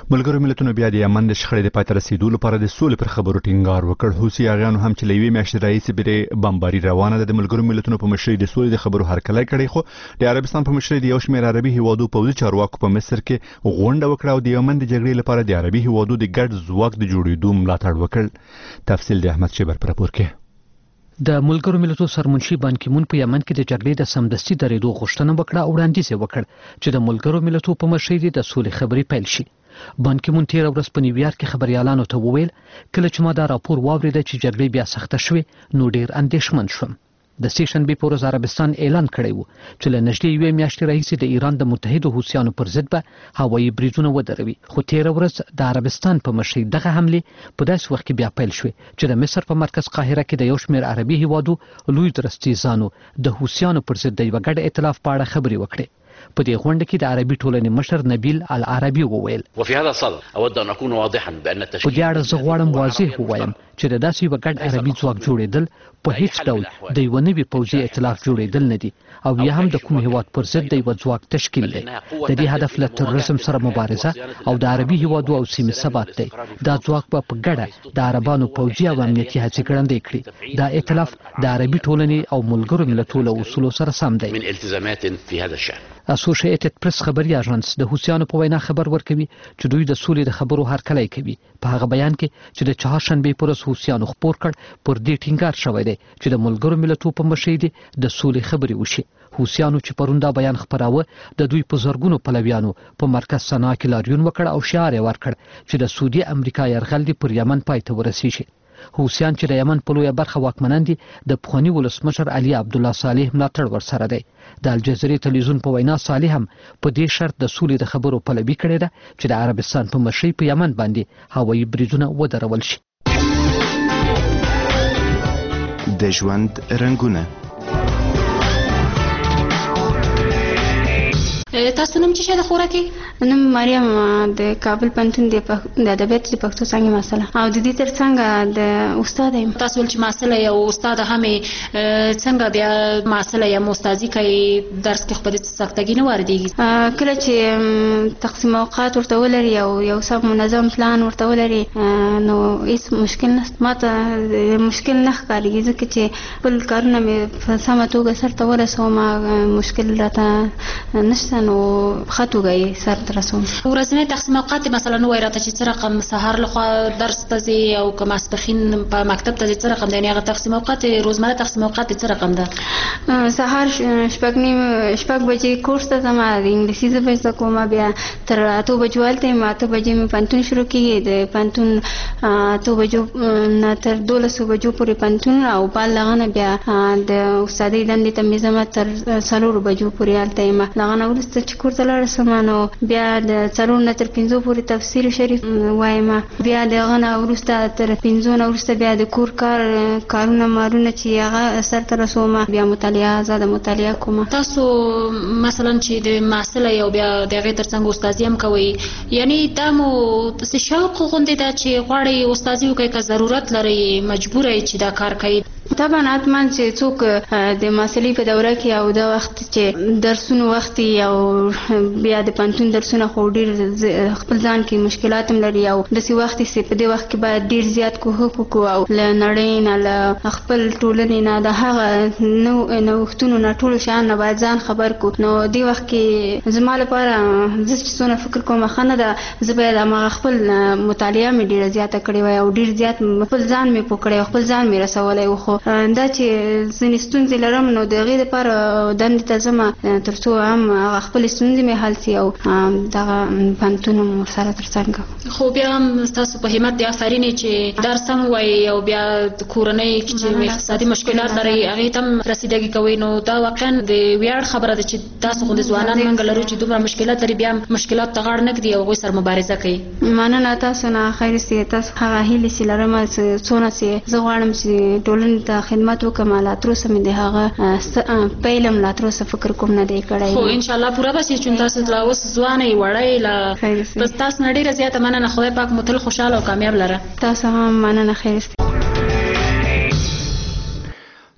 ملګرو ملتونو بیا د یمن د شخړې د پای ته رسیدو لپاره د سولې پر خبرو ټینګار وکړ. حوثي اغیانو هم چې له یوې میاشتې راهیسې بری بمباري روانه ده د ملګرو ملتونو په مشرۍ د سولې د خبرو هرکلی کړی، خو د عربستان په مشرۍ د یو شمېر عربي هیوادو پوځي چارواکو په مصر کې غونډه وکړه او د یمن د جګړې لپاره د عربي هیوادو د ګډ ځواک د جوړېدو ملاتړ وکړ. تفصیل د احمد شیبر پر راپور کې. د ملګرو ملتونو سرمنشي بان کی مون په یمن کې د جګړې د سمدستي درېدو غوښتنه وکړه او وړاندیز وکړ چې د ملګرو ملتونو په مشرۍ د سولې خبرې پیل شي. بان کی مون تیر ورځ په نیویارک کې خبريالانو ته وویل کله چې ما دا راپور واورید چې جګړې بیا سخته شوې نو ډیر اندېښمن شوم. د سیشن بي پورز عربستان اعلان کړی وو چې له نږدې یوې میاشتې راهیسې د ایران د متحدو حوثیانو پر ضد به هوایي بریدونه ودروي، خو تیر ورځ د عربستان په مشرۍ دغه حملې په داسې وخت کې بیا پیل شوې چې د مصر په مرکز قاهره کې د یو شمېر عربي هیوادو لوی درستیزانو د حوثیانو پر ضد د یوه ګډ ائتلاف په اړه خبرې وکړې. په دې غونډه کې د عربي ټولنې مشر نبیل العربي وویل وفي هذا الصدد اود ان اكون واضحا بان التشكيل په دې اړه زه غواړم واضح ووایم چې د داسې یوه ګډ عربي ځواک جوړېدل په هیڅ ډول د یوه نوي پوځي ائتلاف جوړېدل نه دي او یا هم د کوم هیواد پر ضد د یوه ځواک تشکیل دی. د دې هدف له تروریزم سره مبارزه او د عربي هیوادو او سیمې ثبات دی. دا ځواک به په ګډه د عربانو پوځي او امنیتي هڅې ګړندۍ کړي. دا ائتلاف د عربي ټولنې او ملګرو ملتونو له اصولو سره سم دی. من التزامات في هذا الشأن. اسوسییټډ پریس خبري اژانس د حوثیانو په وینا خبر ورکوي چې دوی د سولې د خبرو هرکلی کوي. په هغه بیان کې چې د چهارشنبې پر ورځ حوثیانو خپور کړ پر دې ټینګار شوی دی چې د ملګرو ملتونو په مشرۍ د سولې خبرې وشي. حوثیانو چې پرون دا بیان خپراوه د دوی په زرګونو پلویانو په مرکز سنا کې لاریون وکړ او شعار یې ورکړ چې د سعودي امریکا یرغل دی پر یمن پای ته ورسیږي. حوثیان چې د یمن په لویه برخه واکمنان دي د پخواني ولسمشر علي عبدالله صالح ملاتړ ورسره دی. د الجزیرې تلویزیون په وینا صالح هم په دې شرط د سولې د خبرو پلوي کړې ده چې د عربستان په مشرۍ په یمن باندې هوایي بریدونه ودرول شي. د ژوند رنګونه. تاسو نوم څه شي د خوراکي؟ نوم مریم د کابل پنتون د ادبیات د پښتو څانګې مسله او د دې ترڅنګ د استاد یم. تاسو ول چې مسله یو استاد هم څنګه بیا مسله یم استادي کوي درس کې خپل سختګي نه واردېږي کله چې تقسیم اوقات ورته ولري او یو سم منظم پلان ورته ولري نو هیڅ مشکل نه ماته مشکل نه ښکارېږي ځکه چې خپل کارونه مې په سمه توګه سرته ورسوم مشکل راته نشته نو خطو غي سر ترسوم. ورځنی تقسیم اوقات مثلا نو راته چې څه رقم سحر لخوا درس ته زی او کوم اسپخین په مکتب ته څه رقم دی هغه تقسیم اوقات روزمره تقسیم اوقات څه رقم ده؟ سحر شپږ نیم شپږ بجې کورس ته ځم د انګلیسي زده زده کوم بیا تر اته بجو هلته یم اته بجې مې پنتون شروع کیږي د پنتون اته بجو نه تر دولسو بجو پورې پنتون او بل لغنه بیا د استادۍ دندې ته مې ځم تر څلورو بجو پورې هلته یم. لغنه وروسته چې کور ته لاړه سم نو بیا د څلور نه تر پنځو پورې تفسیر شریف وایم بیا دغه نه وروسته تر پنځو نه وروسته بیا د کور کار کارونه مارونه چې هغه سر ته رسوم بیا مطالعه زده مطالعه کوم. تاسو مثلا چې د مسله یو بیا دغه ترڅنګ استادي هم کوي یعنی دا مو څه شوق غونډه ده چې غواړي استادي وکړي که ضرورت لري مجبور یې چې دا کار کوي؟ طبعا اتمن چې څوک د مسلې په دوره کې او د وخت چې درسونو وخت او بیا د پنتون درسونه خو ډیر خپل ځان کې مشکلات هم لري او د سی وخت چې په دې وخت کې باید ډیر زیات کوښښ وکړو او له نړۍ نه له خپل ټولنې نه د هغه نو نوښتونو نه ټول شیان نه باید ځان خبر کو. نو دې وخت کې زما لپاره زه چې څونه فکر کوم خنه ده زه باید هغه خپل مطالعه مې ډیره زیاته کړې وای او ډیر زیات خپل ځان مې پوکړی خپل ځان مې رسولی و. خو دا چې ځینې ستونزې لرم نو د هغې دپاره دندې ته ځم تر څو هم هغه خپلې ستونزې مې حل سي او دغه پنتون هم ورسره ترڅنګ. خو بیا هم ستاسو په همت د افرینې چې درس هم وایي او بیا د کورنۍ کې چې اقتصادي مشکلات لري هغې ته هم رسیدګي کوئ نو دا واقعا د ویاړ خبره ده چې تاسو خو د ځوانان منګه لرو چې دومره مشکلات لري بیا هم مشکلات ته غاړه نه ږدي او هغوی سره مبارزه کوي. مننه تاسو نه خیر سي تاسو هغه هیلې چې لرم څونه چې زه غواړم چې ټولنې ته خدمت وکړم لا تر اوسه مې د هغه پیلم لا تر اوسه فکر کوم نه دی کړی. خو ان شاء الله پوره به شي چې تاسو لا اوس ځوانه یې وړی لا بس تاسو نه ډېره زیاته مننه. خدای پاک مو تل خوشحاله او کامیاب لره. تاسو هم مننه. خیر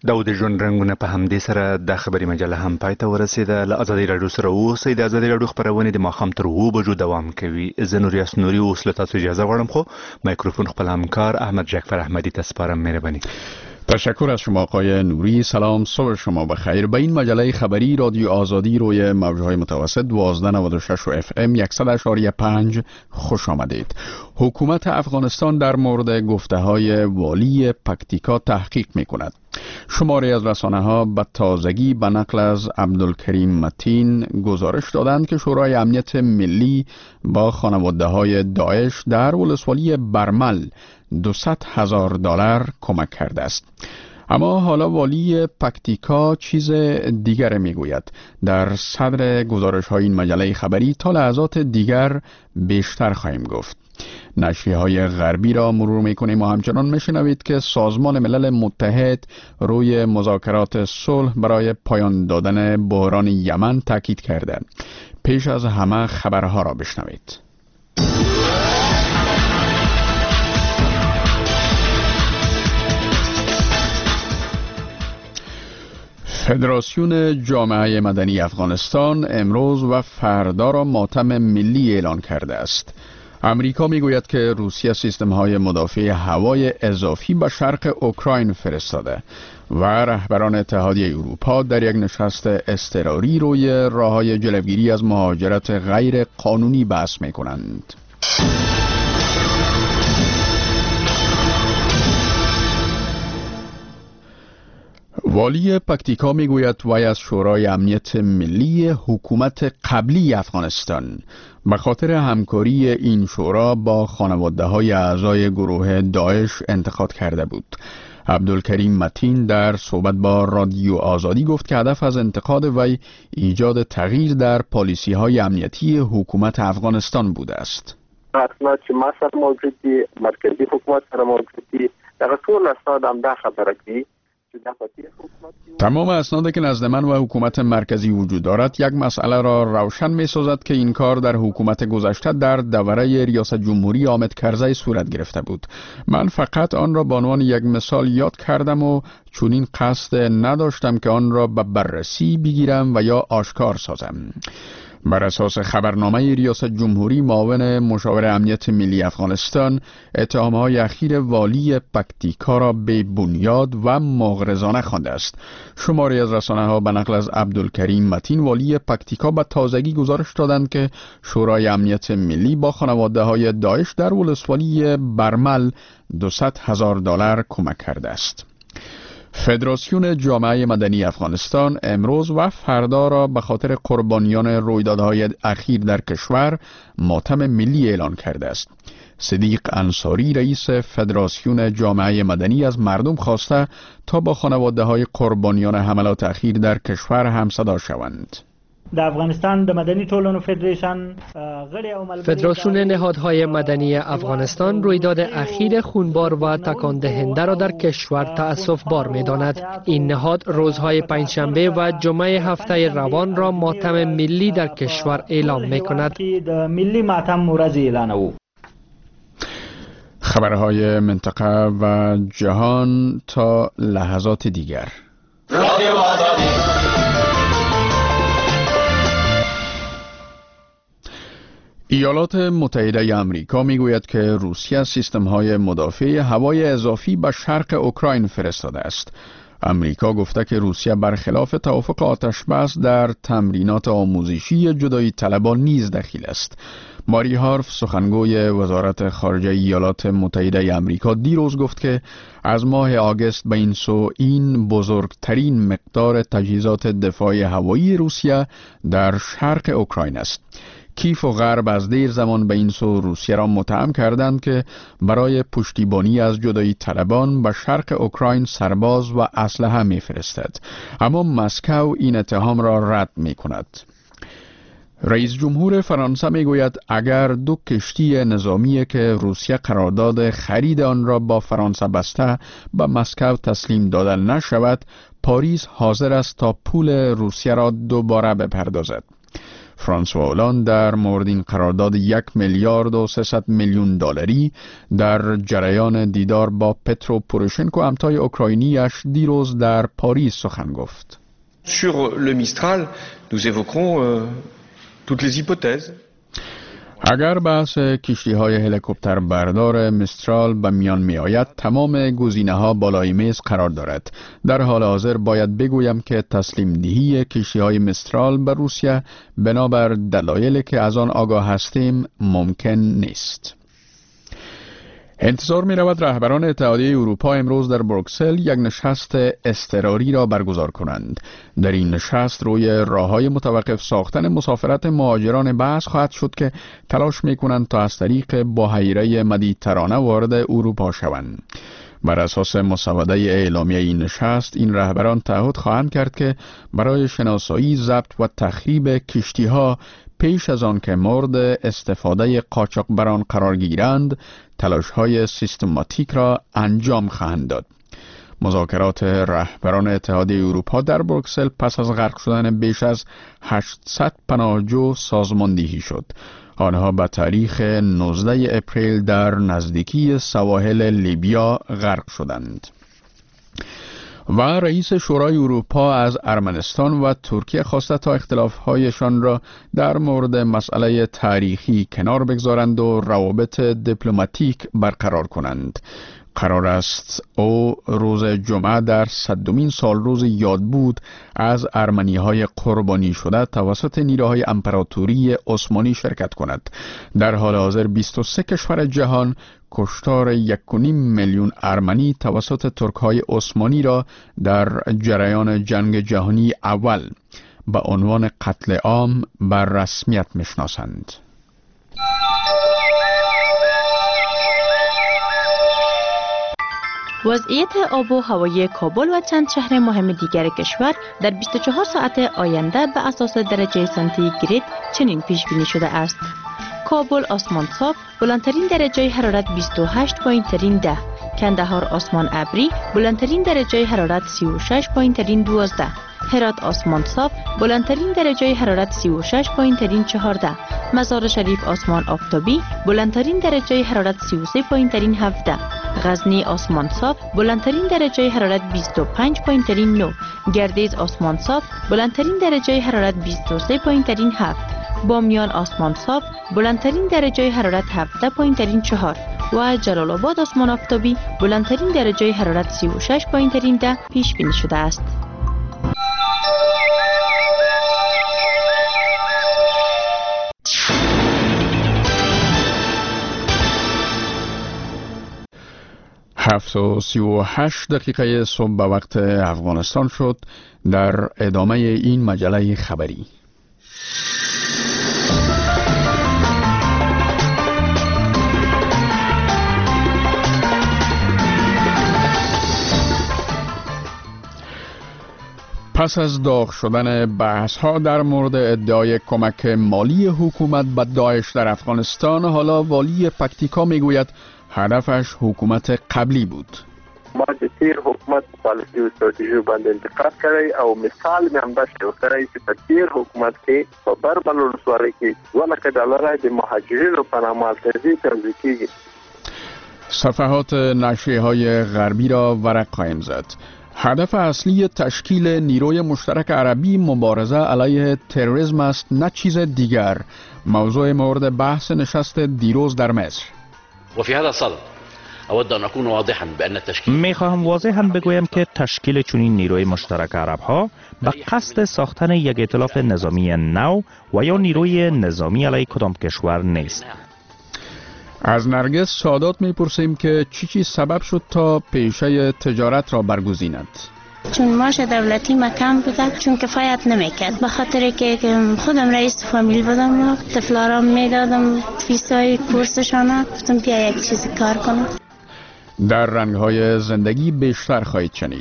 دا د ژوند رنګونه په همدې سره د خبري مجله هم پای ته ورسېده. له ازادي راډیو سره اوسئ. د ازادي راډیو خبرونه د ماښام تر اوه بجو دوام کوي. زه نور یاسنوري اوس له تاسو اجازه غواړم، خو مایکروفون خپل همکار احمد جعفر احمدی ته سپارم. مهرباني. تشکر از شما آقای نوری. سلام، صبح شما بخیر. به این مجله خبری رادیو آزادی روی موجهای متوسط دوازده نود و شش و اف ام صد اشاری پنج خوش آمدید. حکومت افغانستان در مورد گفته های والی پکتیکا تحقیق می کند. شماری از رسانه ها به تازگی به نقل از عبدالکریم متین گزارش دادند که شورای امنیت ملی با خانواده های داعش در ولسوالی برمل دویست هزار دلار کمک کرده است. اما حالا والی پکتیکا چیز دیگر میگوید. در صدر گزارش های این مجله خبری تا لحظات دیگر بیشتر خواهیم گفت. نشریه های غربی را مرور میکنیم و همچنان میشنوید که سازمان ملل متحد روی مذاکرات صلح برای پایان دادن بحران یمن تاکید کرده. پیش از همه خبرها را بشنوید. فدراسیون جامعه مدنی افغانستان امروز و فردا را ماتم ملی اعلان کرده است. امریکا میگوید که روسیه سیستم‌های مدافع هوای اضافی به شرق اوکراین فرستاده و رهبران اتحادیه اروپا در یک نشست اضطراری روی راه‌های جلوگیری از مهاجرت غیر قانونی بحث می‌کنند. والی پکتیکا میگوید وی از شورای امنیت ملی حکومت قبلی افغانستان به خاطر همکاری این شورا با خانواده های اعضای گروه داعش انتخاب کرده بود. عبدالکریم متین در صحبت با رادیو آزادی گفت که هدف از انتقاد وی ایجاد تغییر در پالیسی های امنیتی حکومت افغانستان بوده است. اسناد چې ما سره موجود دي، مرکزی حکومت سره موجود دي، دغه ټول اسناد هم دا خبره کوي. تمام اسنادی که نزد من و حکومت مرکزی وجود دارد یک مسئله را روشن می سازد که این کار در حکومت گذشته در دوره ریاست جمهوری حامد کرزی صورت گرفته بود. من فقط آن را به عنوان یک مثال یاد کردم و چنین قصد نداشتم که آن را به بررسی بگیرم و یا آشکار سازم. بر اساس خبرنامه ریاست جمهوری معاون مشاور امنیت ملی افغانستان اتهام‌های اخیر والی پکتیکا را بی بنیاد و مغرضانه خوانده است. شماری از رسانه‌ها به نقل از عبدالکریم متین والی پکتیکا به تازگی گزارش دادند که شورای امنیت ملی با خانواده‌های داعش در ولسوالی برمل دویست هزار دلار کمک کرده است. فدراسیون جامعه مدنی افغانستان امروز و فردا را به خاطر قربانیان رویدادهای اخیر در کشور ماتم ملی اعلان کرده است. صدیق انصاری رئیس فدراسیون جامعه مدنی از مردم خواسته تا با خانواده‌های قربانیان حملات اخیر در کشور همصدا شوند. د افغانستان د مدني ټولنو فدریشن غړي او ملګري فدراسیون نهادهای مدنی افغانستان رویداد اخیر خونبار و تکان دهنده را در کشور تأسف بار می‌داند. این نهاد روزهای پنجشنبه و جمعه هفته روان را ماتم ملی در کشور اعلام می‌کند. د ملی ماتم ورځ اعلانوي. خبرهای منطقه و جهان تا لحظات دیگر. رادیو آزادی. ایالات متحده آمریکا میگوید که روسیه سیستم‌های مدافع هوای اضافی به شرق اوکراین فرستاده است. آمریکا گفته که روسیه برخلاف توافق آتشبس در تمرینات آموزشی جدایی طلبان نیز دخیل است. ماری هارف سخنگوی وزارت خارجه ایالات متحده آمریکا دیروز گفت که از ماه آگوست به این سو این بزرگترین مقدار تجهیزات دفاعی هوایی روسیه در شرق اوکراین است. کیف و غرب از دیر زمان به این سو روسیه را متهم کردند که برای پشتیبانی از جدایی طلبان به شرق اوکراین سرباز و اسلحه می‌فرستد، اما مسکو این اتهام را رد می‌کند. رئیس جمهور فرانسه میگوید اگر دو کشتی نظامی که روسیه قرارداد خرید آن را با فرانسه بسته به مسکو تسلیم داده نشود، پاریس حاضر است تا پول روسیه را دوباره بپردازد. فرانسوا هولند در مورد این قرارداد یک میلیارد و سیصد میلیون دلاری در جریان دیدار با پترو پوروشنکو همتای اوکراینیش دیروز در پاریس سخن گفت. Sur le Mistral, nous évoquerons euh, toutes les hypothèses. اگر بحث کشتی های هلیکوپتر بردار مسترال به میان می آید، تمام گزینه ها بالای میز قرار دارد. در حال حاضر باید بگویم که تسلیم دهی کشتی های مسترال به روسیه بنابر دلایلی که از آن آگاه هستیم ممکن نیست. انتظار می رود رهبران اتحادیه اروپا امروز در بروکسل یک نشست اضطراری را برگزار کنند. در این نشست روی راههای متوقف ساختن مسافرت مهاجران بحث خواهد شد که تلاش می کنند تا از طریق بحیره مدیترانه وارد اروپا شوند. بر اساس مسوده اعلامیه این نشست، این رهبران تعهد خواهند کرد که برای شناسایی، ضبط و تخریب کشتی ها پیش از آن که مورد استفاده قاچاقبران قرار گیرند، تلاش‌های سیستماتیک را انجام خواهند داد. مذاکرات رهبران اتحادیه اروپا در بروکسل پس از غرق شدن بیش از هشتصد پناهجو سازماندهی شد. آنها به تاریخ نوزدهم اپریل در نزدیکی سواحل لیبیا غرق شدند. و رئیس شورای اروپا از ارمنستان و ترکیه خواسته تا اختلاف‌هایشان را در مورد مسئله تاریخی کنار بگذارند و روابط دیپلماتیک برقرار کنند. قرار است او روز جمعه در صدمین سال روز یادبود از ارمنی‌های قربانی شده توسط نیروهای امپراتوری عثمانی شرکت کند. در حال حاضر بیست و سه کشور جهان کشتار یک و نیم میلیون ارمنی توسط ترک‌های عثمانی را در جریان جنگ جهانی اول به عنوان قتل عام بر رسمیت می‌شناسند. وضعیت آب و هوایی کابل و چند شهر مهم دیگر کشور در بیست و چهار ساعت آینده به اساس درجه سانتیگراد چنین پیش بینی شده است: کابل آسمان صاف، بلندترین درجه حرارت بیست و هشت پایین ترین ده. کندهار آسمان ابری، بلندترین درجه حرارت سی و شش پایین ترین دوازده. هرات آسمان صاف، بلندترین درجه حرارت سی و شش پایین ترین چهارده. مزار شریف آسمان آفتابی، بلندترین درجه حرارت سی و سه پایین ترین هفده. غزنی آسمان صاف، بلندترین درجه حرارت بیست و پنج پایین ترین نه. گردیز آسمان صاف، بلندترین درجه حرارت بیست و سه پایین ترین هفت. بامیان آسمان صاف، بلندترین درجه حرارت هفده پایین ترین چهار. و جلال آباد آسمان آفتابی، بلندترین درجه حرارت سی و شش پایین ترین ده پیش بینی شده است. هفت و سی و هشت دقیقه صبح به وقت افغانستان شد. در ادامه این مجله خبری پس از داغ شدن بحث ها در مورد ادعای کمک مالی حکومت به داعش در افغانستان، حالا والی پکتیکا میگوید هدفش حکومت قبلی بود. ما د تیر حکومت پالیسی او استراتیژي باندې انتقاد کړی او مثال مې هم داسې وکړی چې په تیر حکومت کې په بربل ولسوالۍ کې دوه لکه ډالر د مهاجرینو په نامه التزی توزیع کیږي. صفحات نشریه‌های غربی را ورق خواهیم زد. هدف اصلی تشکیل نیروی مشترک عربی مبارزه علیه تروریسم است، نه چیز دیگر. موضوع مورد بحث نشست دیروز در مصر. وفي هذا الصدد اود ان اكون واضحا بان التشكيل میخواهم واضحا بگویم که تشکیل چنین نیروی مشترک عرب ها به قصد ساختن یک ائتلاف نظامی نو و یا نیروی نظامی علیه کدام کشور نیست. از نرگس سادات میپرسیم که چی چی سبب شد تا پیشه تجارت را برگزیند. چون معاش دولتی ما کم بوده، چون کفایت نمیکرد، به خاطر که خودم رئیس فامیل بودم و طفلارم میدادم فیسای کورسشانه، گفتم بیا یک چیزی کار کنم. در رنگ‌های زندگی بیشتر خواهید شنید.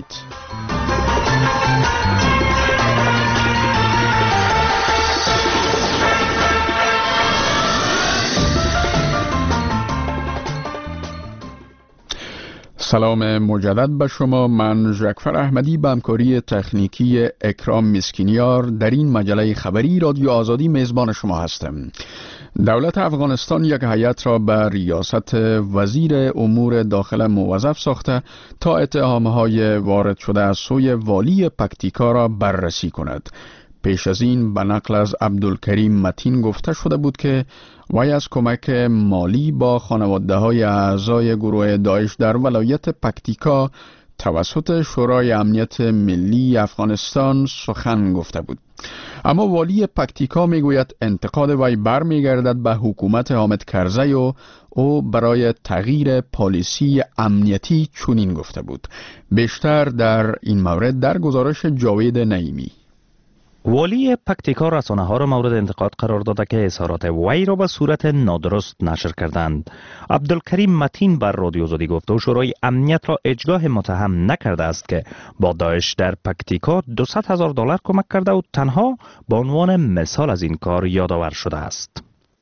سلام مجدد به شما. من ژکفر احمدی به همکاری تکنیکی اکرام مسکینیار در این مجله خبری رادیو آزادی میزبان شما هستم. دولت افغانستان یک هیئت را به ریاست وزیر امور داخله موظف ساخته تا اتهام‌های وارد شده از سوی والی پکتیکا را بررسی کند. پیش از این به نقل از عبدالکریم متین گفته شده بود که وی از کمک مالی با خانواده‌های اعضای گروه داعش در ولایت پکتیکا توسط شورای امنیت ملی افغانستان سخن گفته بود. اما والی پکتیکا میگوید انتقاد وی برمیگردد به حکومت حامد کرزی و او برای تغییر پالیسی امنیتی چنین گفته بود. بیشتر در این مورد در گزارش جاوید نعیمی. والی پکتیکا رسانه‌ها را مورد انتقاد قرار داده که اظهارات وی را به صورت نادرست نشر کردند. عبدالکریم متین بر رادیو آزادی گفت و شورای امنیت را اجگاه متهم نکرده است که با داعش در پکتیکا دویست هزار دلار کمک کرده و تنها به عنوان مثال از این کار یادآور شده است.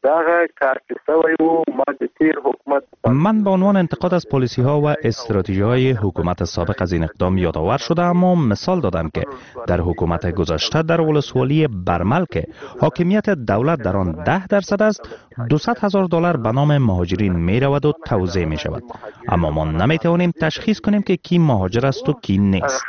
من به عنوان انتقاد از پالیسی ها و استراتژی های حکومت سابق از این اقدام یادآور شده، اما مثال دادم که در حکومت گذشته در ولسوالی برمل که حاکمیت دولت در آن ده درصد است، دویست هزار دلار به نام مهاجرین می رود و توزیع می شود، اما ما نمی توانیم تشخیص کنیم که کی مهاجر است و کی نیست.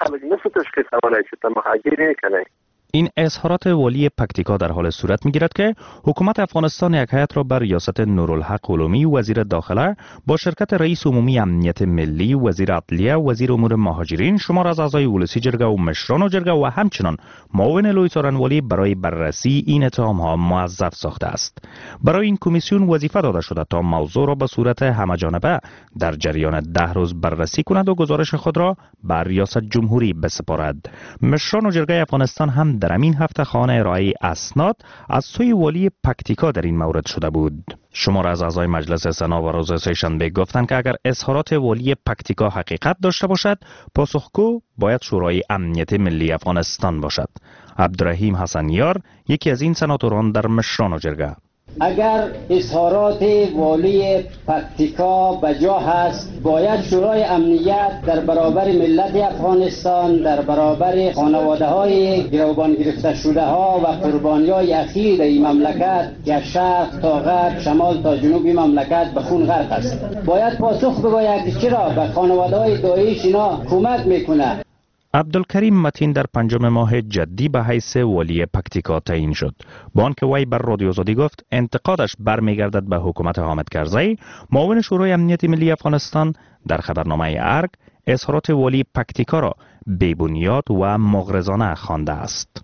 این اظهارات والی پکتیکا در حال صورت می‌گیرد که حکومت افغانستان یک هیئت را بر ریاست نورالحق علومی وزیر داخله با شرکت رئیس عمومی امنیت ملی، وزیر عدلیه، وزیر امور مهاجرین، شمار از اعضای ولسی جرگه و مشران و جرگه و همچنان معاون لوی څارنوالی برای بررسی این اتهام‌ها موظف ساخته است. برای این کمیسیون وظیفه داده شده تا موضوع را به صورت همه‌جانبه در جریان ده روز بررسی کند و گزارش خود را بر ریاست جمهوری بسپارد. مشران و جرگه افغانستان هم در این هفته خواهان ارائه اسناد از سوی والی پکتیکا در این مورد شده بود. شمار از اعضای مجلس سنا و روز سه‌شنبه گفتند که اگر اظهارات والی پکتیکا حقیقت داشته باشد، پاسخگو باید شورای امنیت ملی افغانستان باشد. عبدالرحیم حسنیار یکی از این سناتوران در مشران و جرگه: اگر اظهارات والی پکتیکا بجا هست، باید شورای امنیت در برابر ملت افغانستان، در برابر خانواده های گروگان گرفته شده ها و قربانی های اخیر این مملکت که شرق تا غرب، شمال تا جنوب مملکت به خون غرق است، باید پاسخ بگوید که چرا به خانواده های داعش اینا کمک میکنه. عبدالکریم متین در پنجم ماه جدی به حیث والی پکتیکا تعیین شد. با آنکه وی بر رادیو آزادی گفت انتقادش برمیگردد به حکومت حامد کرزی، معاون شورای امنیت ملی افغانستان در خبرنامه ارگ اظهارات والی پکتیکا را بی‌بنیاد و مغرضانه خوانده است.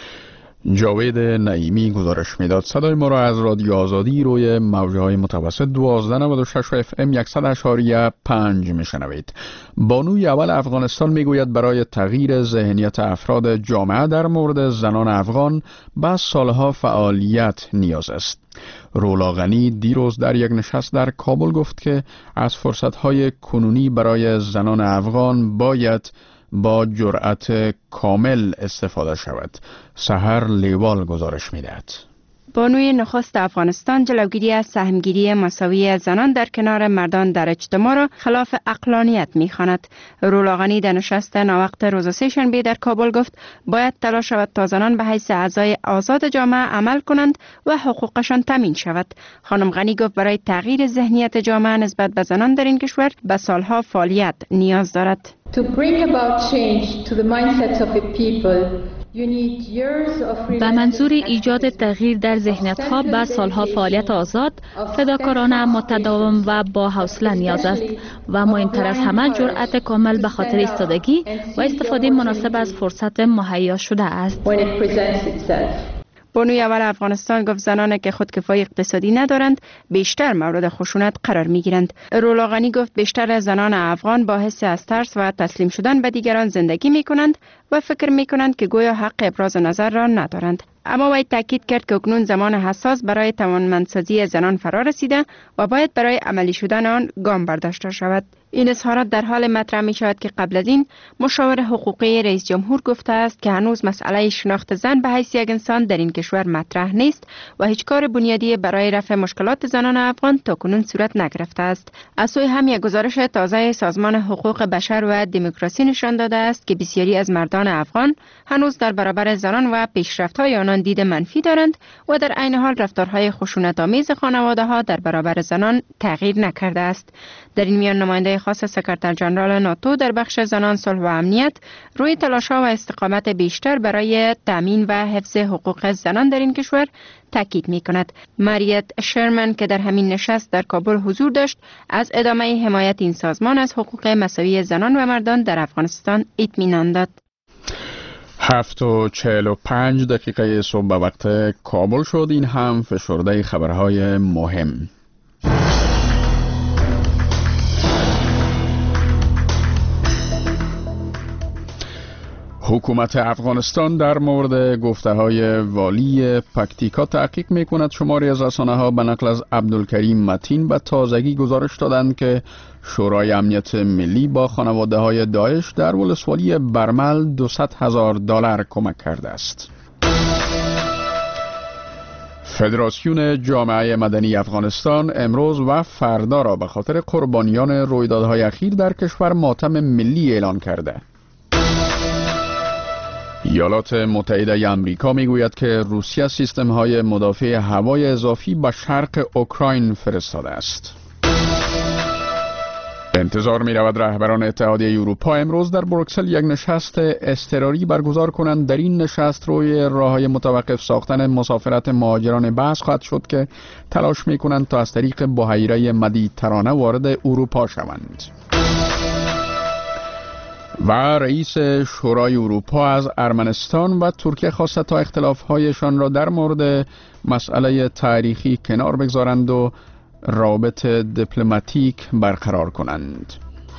جاوید نعیمی گزارش میداد. صدای ما را از رادیو آزادی روی موجه های متوسط دوازده نود و شش و اف ام صد اشاریه پنج میشنوید. بانوی اول افغانستان میگوید برای تغییر ذهنیت افراد جامعه در مورد زنان افغان بعد سالها فعالیت نیاز است. رولا غنی دیروز در یک نشست در کابل گفت که از فرصت‌های کنونی برای زنان افغان باید با جرأت کامل استفاده شود. سحر لیوال گزارش می‌دهد. بانوی نخست افغانستان جلوگیری از سهمگیری مساوی زنان در کنار مردان در اجتماع را خلاف عقلانیت می‌خواند. رولا غنی در نشست ناوقت روز سه‌شنبه در کابل گفت باید تلاش شود تا زنان به حیث اعضای آزاد جامعه عمل کنند و حقوقشان تامین شود. خانم غنی گفت برای تغییر ذهنیت جامعه نسبت به زنان در این کشور به سالها فعالیت نیاز دارد. To bring about change to the mindsets of the people, به منظور ایجاد تغییر در ذهنیت‌ها به سالها فعالیت آزاد، فداکارانه، متداوم و با حوصله نیاز است و مهمتر از همه جرأت کامل به خاطر ایستادگی و استفاده مناسب از فرصت مهیا شده است. بانوی اول افغانستان گفت زنانی که خودکفایی اقتصادی ندارند بیشتر مورد خشونت قرار میگیرند. رولا غنی گفت بیشتر از زنان افغان با حس از ترس و تسلیم شدن به دیگران زندگی می کنند و فکر می کنند که گویا حق ابراز نظر را ندارند. اما وی تاکید کرد که اکنون زمان حساس برای توانمندسازی زنان فرا رسیده و باید برای عملی شدن آن گام برداشته شود. این اظهارات در حال مطرح می شود که قبل از این مشاور حقوقی رئیس جمهور گفته است که هنوز مسئله شناخت زن به حیث یک انسان در این کشور مطرح نیست و هیچ کار بنیادی برای رفع مشکلات زنان افغان تاکنون صورت نگرفته است. از سوی هم یک گزارش تازه سازمان حقوق بشر و دموکراسی نشان داده است که بسیاری از مردان افغان هنوز در برابر زنان و پیشرفت‌های آنان دید منفی دارند و در عین حال رفتارهای خشونت‌آمیز خانواده‌ها در برابر زنان تغییر نکرده است. در این میان نماینده خاص سکرتر ژنرال ناتو در بخش زنان، صلح و امنیت روی تلاش‌ها و استقامت بیشتر برای تامین و حفظ حقوق زنان در این کشور تاکید می‌کند. ماریت شرمن که در همین نشست در کابل حضور داشت، از ادامه حمایت این سازمان از حقوق مساوی زنان و مردان در افغانستان اطمینان داد. هفت و چهل و پنج دقیقه صبح به وقت کابل شد. این هم فشرده خبرهای مهم. حکومت افغانستان در مورد گفته‌های والی پکتیکا تحقیق می‌کند. شماری از رسانه‌ها به نقل از عبدالکریم متین به تازگی گزارش دادند که شورای امنیت ملی با خانواده‌های داعش در ولسوالی برمل دویست هزار دلار کمک کرده است. فدراسیون جامعه مدنی افغانستان امروز و فردا را به خاطر قربانیان رویدادهای اخیر در کشور ماتم ملی اعلان کرده. ایالات متحده آمریکا میگوید که روسیه سیستم‌های مدافع هوای اضافی به شرق اوکراین فرستاده است. انتظار می رود رهبران اتحادیه اروپا امروز در بروکسل یک نشست اضطراری برگزار کنند. در این نشست روی راه‌های متوقف ساختن مسافرت مهاجران بحث خواهد شد که تلاش می کنند تا از طریق بحیره مدیترانه وارد اروپا شوند. و رئیس شورای اروپا از ارمنستان و ترکیه خواسته تا اختلاف‌هایشان را در مورد مسئله تاریخی کنار بگذارند و روابط دیپلماتیک برقرار کنند.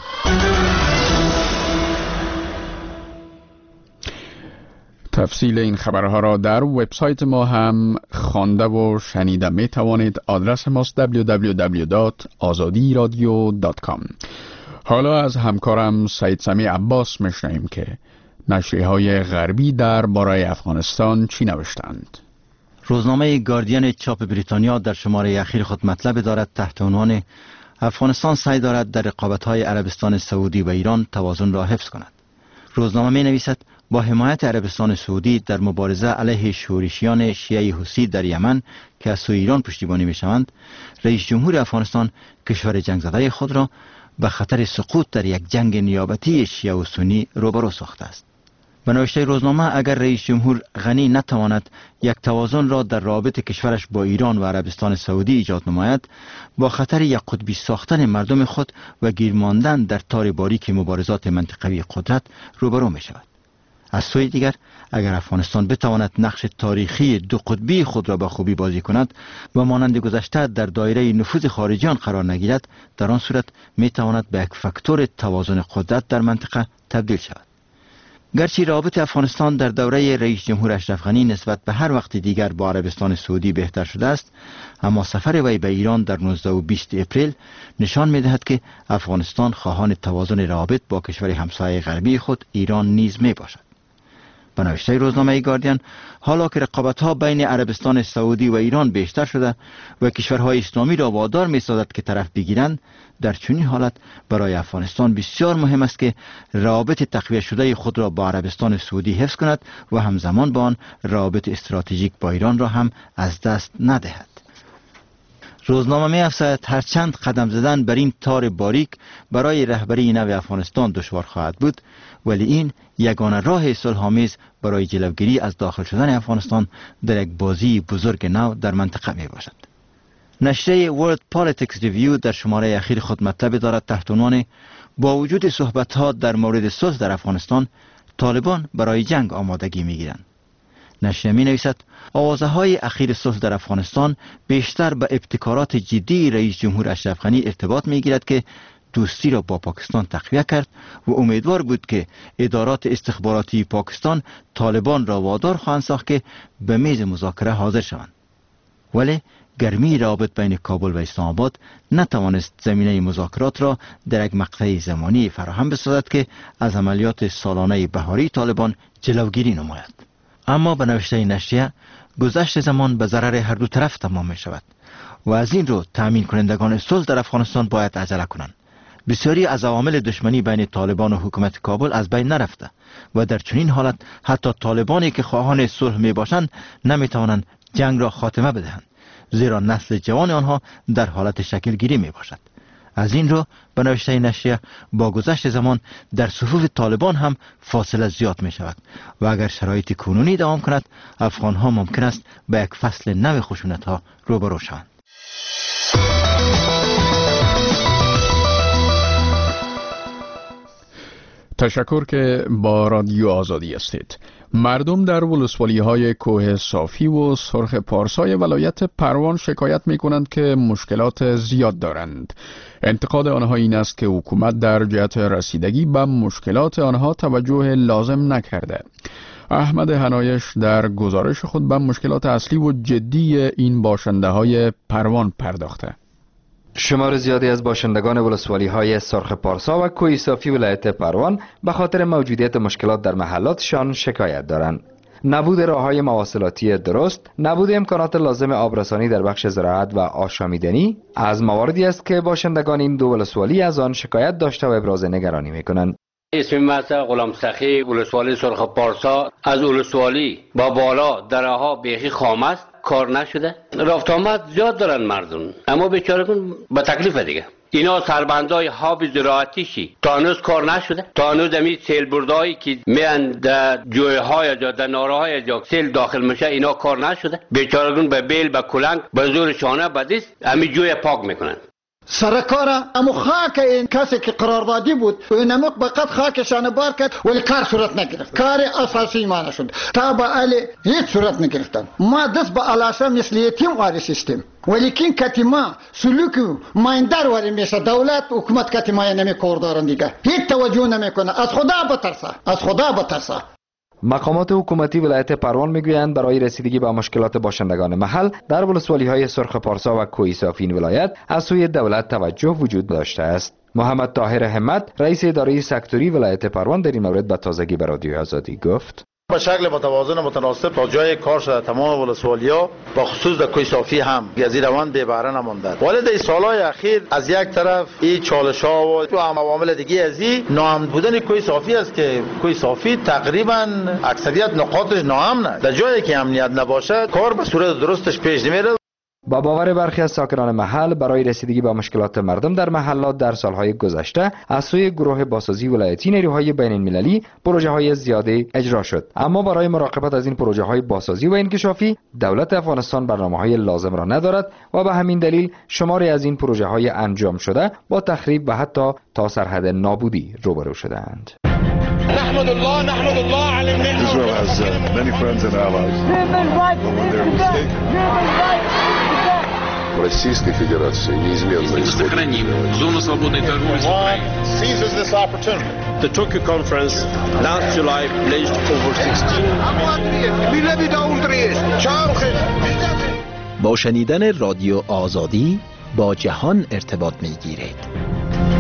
تفصیل این خبرها را در وبسایت ما هم خوانده و شنیده می توانید. آدرس ماست دبلیو دبلیو دبلیو دات آزادی رادیو دات کام. حالا از همکارم سعید سمی عباس میشنویم که نشریه‌های غربی در باره افغانستان چی نوشتند. روزنامه گاردین چاپ بریتانیا در شماره اخیر خود مطلب دارد تحت عنوان افغانستان سعی دارد در رقابت‌های عربستان سعودی و ایران توازن را حفظ کند. روزنامه می نویسد با حمایت عربستان سعودی در مبارزه علیه شورشیان شیعه حوثی در یمن که از سوی ایران پشتیبانی می شوند، رئیس جمهور افغانستان کشور جنگ زده خود را به خطر سقوط در یک جنگ نیابتی شیعه و سنی روبرو ساخته است. به نوشته روزنامه اگر رئیس جمهور غنی نتواند یک توازن را در رابط کشورش با ایران و عربستان سعودی ایجاد نماید، با خطر یک قطبی ساختن مردم خود و گیر ماندن در تار باریک مبارزات منطقوی قدرت روبرو می شود. از سوی دیگر اگر افغانستان بتواند نقش تاریخی دو قطبی خود را به خوبی بازی کند و مانند گذشته در دایره نفوذ خارجیان قرار نگیرد، در آن صورت می تواند به یک فاکتور توازن قدرت در منطقه تبدیل شود. گرچه روابط افغانستان در دوره رئیس جمهور اشرف غنی نسبت به هر وقت دیگر با عربستان سعودی بهتر شده است، اما سفر وی به ایران در نوزده و بیست اپریل نشان می دهد که افغانستان خواهان توازن روابط با کشور همسایه غربی خود ایران نیز می باشد. به نوشته روزنامه گاردین، حالا که رقابت‌ها بین عربستان سعودی و ایران بیشتر شده و کشورهای اسلامی را وادار می‌سازد که طرف بگیرند، در چنین حالت برای افغانستان بسیار مهم است که روابط تقویت شده خود را با عربستان سعودی حفظ کند و همزمان با آن روابط استراتژیک با ایران را هم از دست ندهد. روزنامه می‌افزاید هرچند قدم زدن بر این تار باریک برای رهبری نو افغانستان دشوار خواهد بود، ولی این یگانه راه صلح‌آمیز برای جلوگیری از داخل شدن افغانستان در یک بازی بزرگ نو در منطقه می باشد. نشریه World Politics Review در شماره اخیر خود مطلب دارد تحت عنوان با وجود صحبت‌ها در مورد صلح در افغانستان، طالبان برای جنگ آمادگی می‌گیرند. نشریه می نویسد آوازه‌های اخیر صلح در افغانستان بیشتر به ابتکارات جدی رئیس جمهور اشرف غنی ارتباط می‌گیرد که دوستی را با پاکستان تقویه کرد و امیدوار بود که ادارات استخباراتی پاکستان طالبان را وادار خواهند ساخت که به میز مذاکره حاضر شوند. ولی گرمی روابط بین کابل و اسلام آباد نتوانست زمینه مذاکرات را در یک مقطع زمانی فراهم بسازد که از عملیات سالانه بهاری طالبان جلوگیری نماید. اما به نوشته نشریه گذشت زمان به ضرر هر دو طرف تمام می شود و از این رو تأمین کنندگان صلح در افغانستان باید عجله کنند. بسیاری از عوامل دشمنی بین طالبان و حکومت کابل از بین نرفته و در چنین حالت حتی طالبانی که خواهان صلح می باشند نمی توانند جنگ را خاتمه بدهند، زیرا نسل جوان آنها در حالت شکل گیری می باشد. از این رو به نوشته نشریه با گذشت زمان در صفوف طالبان هم فاصله زیاد می شود و اگر شرایط کنونی دوام کند افغان ها ممکن است به یک فصل نو خشونت ها روبرو شوند. تشکر که با رادیو آزادی هستید. مردم در ولسوالی های کوه صافی و سرخ پارسای ولایت پروان شکایت می کنند که مشکلات زیاد دارند. انتقاد آنها این است که حکومت در جهت رسیدگی به مشکلات آنها توجه لازم نکرده. احمد حنایش در گزارش خود به مشکلات اصلی و جدی این باشنده های پروان پرداخته. شمار زیادی از باشندگان ولسوالی های سرخ پارسا و کوه صافی ولایت پروان به خاطر موجودیت مشکلات در محلاتشان شکایت دارند. نبود راههای مواصلاتی درست، نبود امکانات لازم آبرسانی در بخش زراعت و آشامیدنی از مواردی است که باشندگان این دو ولسوالی از آن شکایت داشته و ابراز نگرانی می‌کنند. اسم من غلام سخی، ولسوالی سرخ پارسا. از ولسوالی با بالا درها بیخی خام است، کار نشده. رفت آمد زیاد دارن مردم، اما بیچارگون به تکلیف دیگه. اینا سربندای حاب زراعتیشی تا هنوز کار نشده. تا هنوز امی سیل بردایی که میان در جویه های جا در ناره های جا سیل داخل میشه اینا کار نشده. بیچارگون به بیل به کلنگ به زور شانه بدیست امی جویه پاک میکنن. سرکاره امو خاک این کسی که قراردادی بود و این امو بقید خاکشان بار کرد ولی کار صورت نگرفت. کار اساسی ما نشد تا به علی هیچ صورت نگرفتن. ما دست به علاشه مثل یتیم واری سیستم ولیکن کتی ما سلوک مایندار واری میشه. دولت حکومت کتی ما نمی کار دارن دیگه هیچ توجه نمیکنه. از خدا بترسه، از خدا بترسه. مقامات حکومتی ولایت پروان میگویند برای رسیدگی به مشکلات باشندگان محل در ولسوالی های سرخ پارسا و کوه صافی این ولایت از سوی دولت توجه وجود داشته است. محمد طاهر همت رئیس اداره سکتوری ولایت پروان در این مورد به تازگی به رادیو آزادی گفت: به شکل متوازن و متناسب تا جای کار شده تمام ولسوالیا با خصوص در کوه صافی هم گزیر روان بی بهره نمانده. ولی در سالهای اخیر از یک طرف این چالش‌ها و عوامل دیگه از این ناامن بودن کوه صافی است که کوه صافی تقریبا اکثریت نقاطش ناامنه. در جایی که امنیت نباشه کار به صورت درستش پیش نمیره. با باور برخی از ساکنان محل برای رسیدگی به مشکلات مردم در محلات در سالهای گذشته از سوی گروه باسازی ولایتی نیروهای بین المللی پروژه های زیادی اجرا شد، اما برای مراقبت از این پروژه های باسازی و انکشافی دولت افغانستان برنامه های لازم را ندارد و به همین دلیل شماری از این پروژه های انجام شده با تخریب و حتی تا سرحد نابودی روبرو شدند. نحمد الله نحمد الله على Israel has uh, many friends and allies. Российской Федерации неизменно использует. Зону свободной торговли. Seizes this opportunity. The Tokyo conference last July pledged over sixteen. با شنیدن رادیو آزادی با جهان ارتباط می‌گیرید.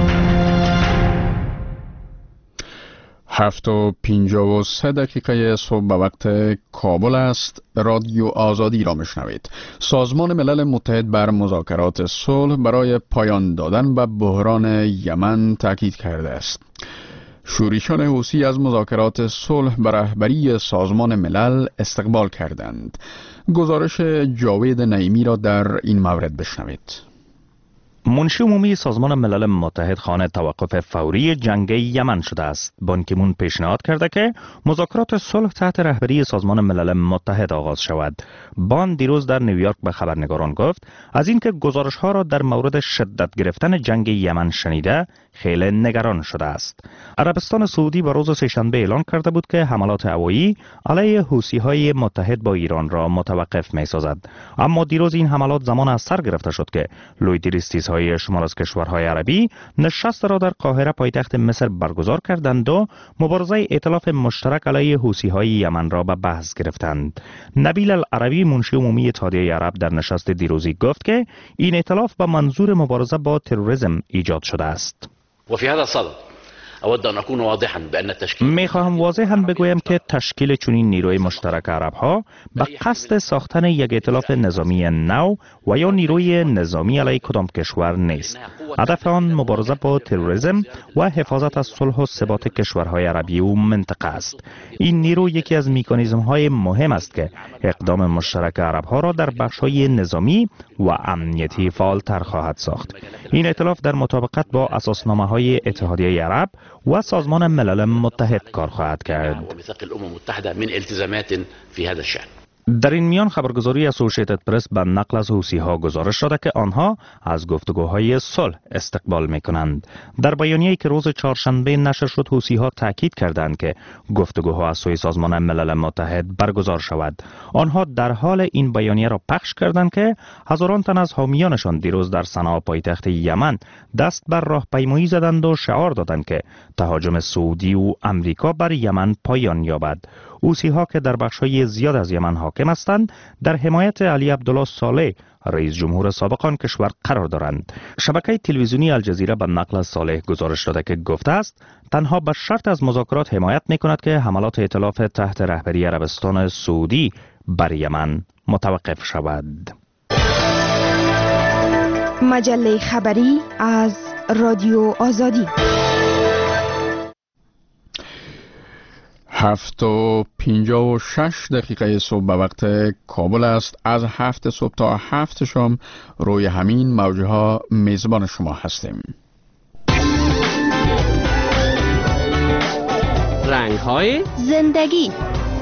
هفت و پنجاه و سه دقیقه صبح به وقت کابل است. رادیو آزادی را میشنوید. سازمان ملل متحد بر مذاکرات صلح برای پایان دادن به بحران یمن تاکید کرده است. شورشیان حوثی از مذاکرات صلح به رهبری سازمان ملل استقبال کردند. گزارش جاوید نعیمی را در این مورد بشنوید. منشی عمومی سازمان ملل متحد خواهان توقف فوری جنگ یمن شده است. بان کی مون پیشنهاد کرده که مذاکرات صلح تحت رهبری سازمان ملل متحد آغاز شود. بان دیروز در نیویورک به خبرنگاران گفت از اینکه گزارش ها را در مورد شدت گرفتن جنگ یمن شنیده خیلی نگران شده است. عربستان سعودی به روز سه‌شنبه اعلان کرده بود که حملات هوایی علیه حوثی های متحد با ایران را متوقف می سازد. اما دیروز این حملات زمان از سر گرفته شد که لوی های های شمال از کشورهای عربی نشست را در قاهره پایتخت مصر برگزار کردند و مبارزه ائتلاف مشترک علیه حوثی‌های یمن را به بحث گرفتند. نبیل العربی منشی عمومی اتحادیه عرب در نشست دیروزی گفت که این ائتلاف به منظور مبارزه با تروریسم ایجاد شده است. و فی هذا الصدد اود ان اكون واضحا بان التشکیل می خواهم واضحا بگویم که تشکیل چنین نیروی مشترک عرب ها به قصد ساختن یک ائتلاف نظامی نو و یا نیروی نظامی علیه کدام کشور نیست. هدف آن مبارزه با تروریسم و حفاظت از صلح و ثبات کشورهای عربی و منطقه است. این نیرو یکی از مکانیزم های مهم است که اقدام مشترک عرب ها را در بخش های نظامی و امنیتی فعالتر خواهد ساخت. این ائتلاف در مطابقت با اساسنامه های اتحادیه عرب و سازمان ملل متحد کار خواهد کرد. در این میان خبرگزاری اسوسییتد پرس به نقل از حوثی‌ها گزارش داده که آنها از گفتگوهای صلح استقبال می‌کنند. در بیانیه‌ای که روز چهارشنبه نشر شد، حوثی‌ها تاکید کردند که گفتگوها از سوی سازمان ملل متحد برگزار شود. آنها در حال این بیانیه را پخش کردند که هزاران تن از حامیانشان دیروز در صنعا پایتخت یمن دست بر راهپیمایی زدند و شعار دادند که تهاجم سعودی و امریکا بر یمن پایان یابد. حوثی‌ها که در بخش‌های زیاد از یمن حاکم هستند، در حمایت علی عبدالله صالح رئیس جمهور سابق آن کشور قرار دارند. شبکه تلویزیونی الجزیره به نقل از صالح گزارش داده که گفته است تنها به شرط از مذاکرات حمایت می‌کند که حملات ائتلاف تحت رهبری عربستان سعودی بر یمن متوقف شود. مجله خبری از رادیو آزادی. هفت و پینجا و شش دقیقه صبح به وقت کابل است. از هفت صبح تا هفت شام روی همین موجه ها میزبان شما هستیم. رنگ های زندگی.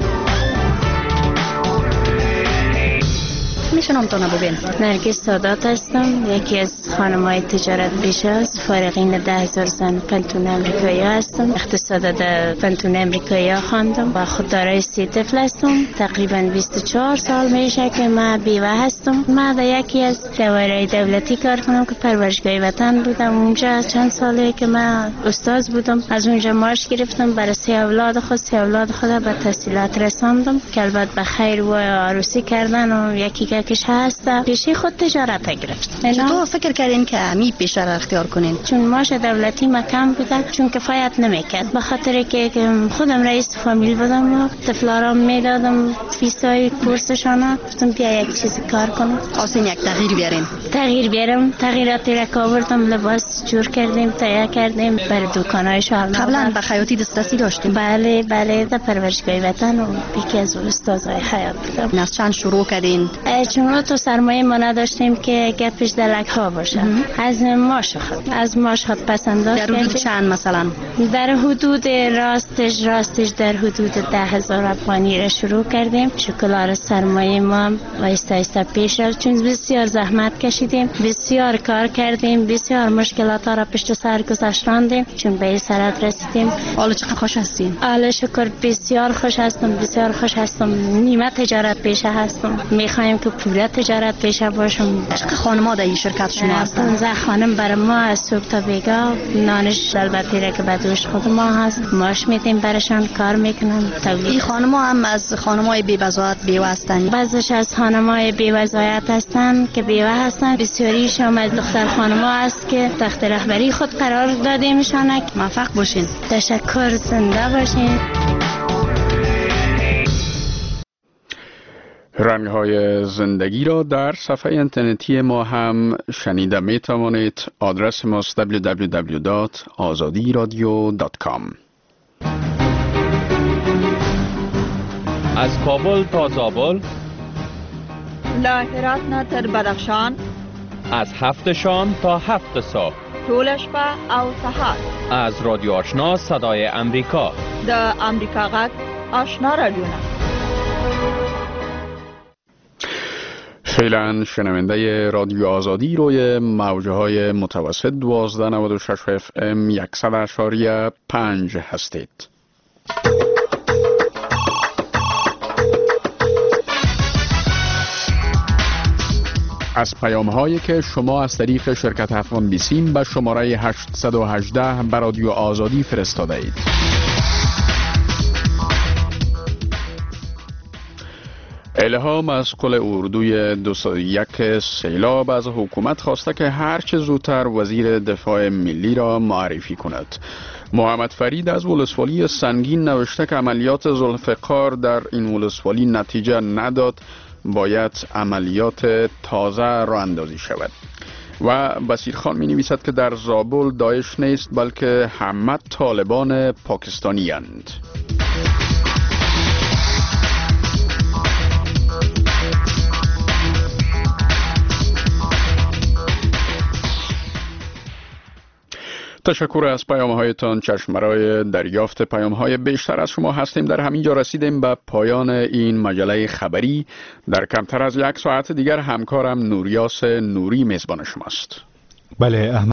میشونم تو نبوبین. نرگس سادات هستم، یکی از خانم‌های تجارت پیشه است. فارغین ده هزار زن پنتون امریکایی هستم. اقتصاد در پنتون امریکایی خواندم و خوددارای سی طفل هستم. تقریبا بیست و چهار سال میشه که من بیوه هستم. من در یکی از دورای دولتی کار کنم که پرورشگاه وطن بودم. اونجا چند ساله که من استاد بودم. از اونجا معاش گرفتم. برای سه اولاد خود سه اولاد خود به تحصیلات رساندم که البته به خیر و عروسی کردن و یکی کش هست. پیشه خود تجارت گرفت. چطور فکر کردین که می پیشه را اختیار کنین؟ چون معاش دولتی مکم بوده، چون کفایت نمیکرد. به خاطر که خودم رئیس فامیل بودم و طفلارم میدادم فیسای کورسشان، گفتم بیا یک چیز کار کنم. آسین یک تغییر بیارین. تغییر بیارم. تغییراتی را آوردم، لباس جور کردیم، تهیه کردیم برای دکان‌های شهر. قبلا به خیاطی دسترسی داشتیم؟ بله بله، در پرورشگاه وطن و یکی از استادای حیات بودم. از چند شروع کردین؟ چون تو سرمایه ما نداشتیم که گپش دلک ها باشه. از ماش خود از ماش خود پسند داشتیم. در حدود چند مثلا؟ در حدود راستش راستش در حدود ده هزار افغانی را شروع کردیم. شکلار سرمایه ما آیسته آیسته پیش رفت، چون بسیار زحمت کشیدیم، بسیار کار کردیم، بسیار مشکلات ها را پشت سر گذاشتیم، چون به این سرعت رسیدیم. حالا چقدر خوش هستین؟ حالا شکر بسیار خوش هستم، بسیار خوش هستم. نیمه تجارت پیشه هستم. میخوایم که پورا تجارت پیشه باشم. چقدر خانم‌ها در این شرکت شما هستن؟ پانزده خانم برای ما از صبح تا بیگاه. نانش البته را که بدوش خود ما هست، ماش میدیم برشان، کار میکنن. این خانم‌ها هم از خانم‌های بی وضاحت بیوه هستن؟ بعضیش از خانم‌های بی وضاحت هستن که بیوه هستن. بسیاریش هم از دختر خانم‌ها است که تحت رهبری خود قرار دادیمشان. موفق باشین. تشکر، زنده باشین. رنگ‌های زندگی را در صفحه اینترنتی ما هم شنیده می توانید. آدرس ما است دبلیو دبلیو دبلیو دات آزادی رادیو دات کام. از کابل تا زابل، له هرات نه تر بدخشان، از هفت شام تا هفت صبح، ټول شپه او سهار، از رادیو آشنا صدای امریکا، د امریکا غږ آشنا رادیونا. فعلا شنونده رادیو آزادی روی موجه های متوسط دوازده نود و شش اف ام صد اشاری پنج هستید. از پیام هایی که شما از طریق شرکت افغان بیسیم به شماره هشت یک هشت به رادیو آزادی فرستاده اید. الهام از قل اردوی دو سه یک سیلاب از حکومت خواسته که هرچه زودتر وزیر دفاع ملی را معرفی کند. محمد فرید از ولسوالی سنگین نوشته که عملیات ذوالفقار در این ولسوالی نتیجه نداد، باید عملیات تازه راه اندازی شود. و بصیر خان می نویسد که در زابل داعش نیست بلکه همه طالبان پاکستانی اند. تشکر از پیام هایتان. چشمرای دریافت پیام های بیشتر از شما هستیم. در همین جا رسیدیم به پایان این مجله خبری. در کمتر از یک ساعت دیگر همکارم نوریاس نوری میزبان شماست. بله احمد.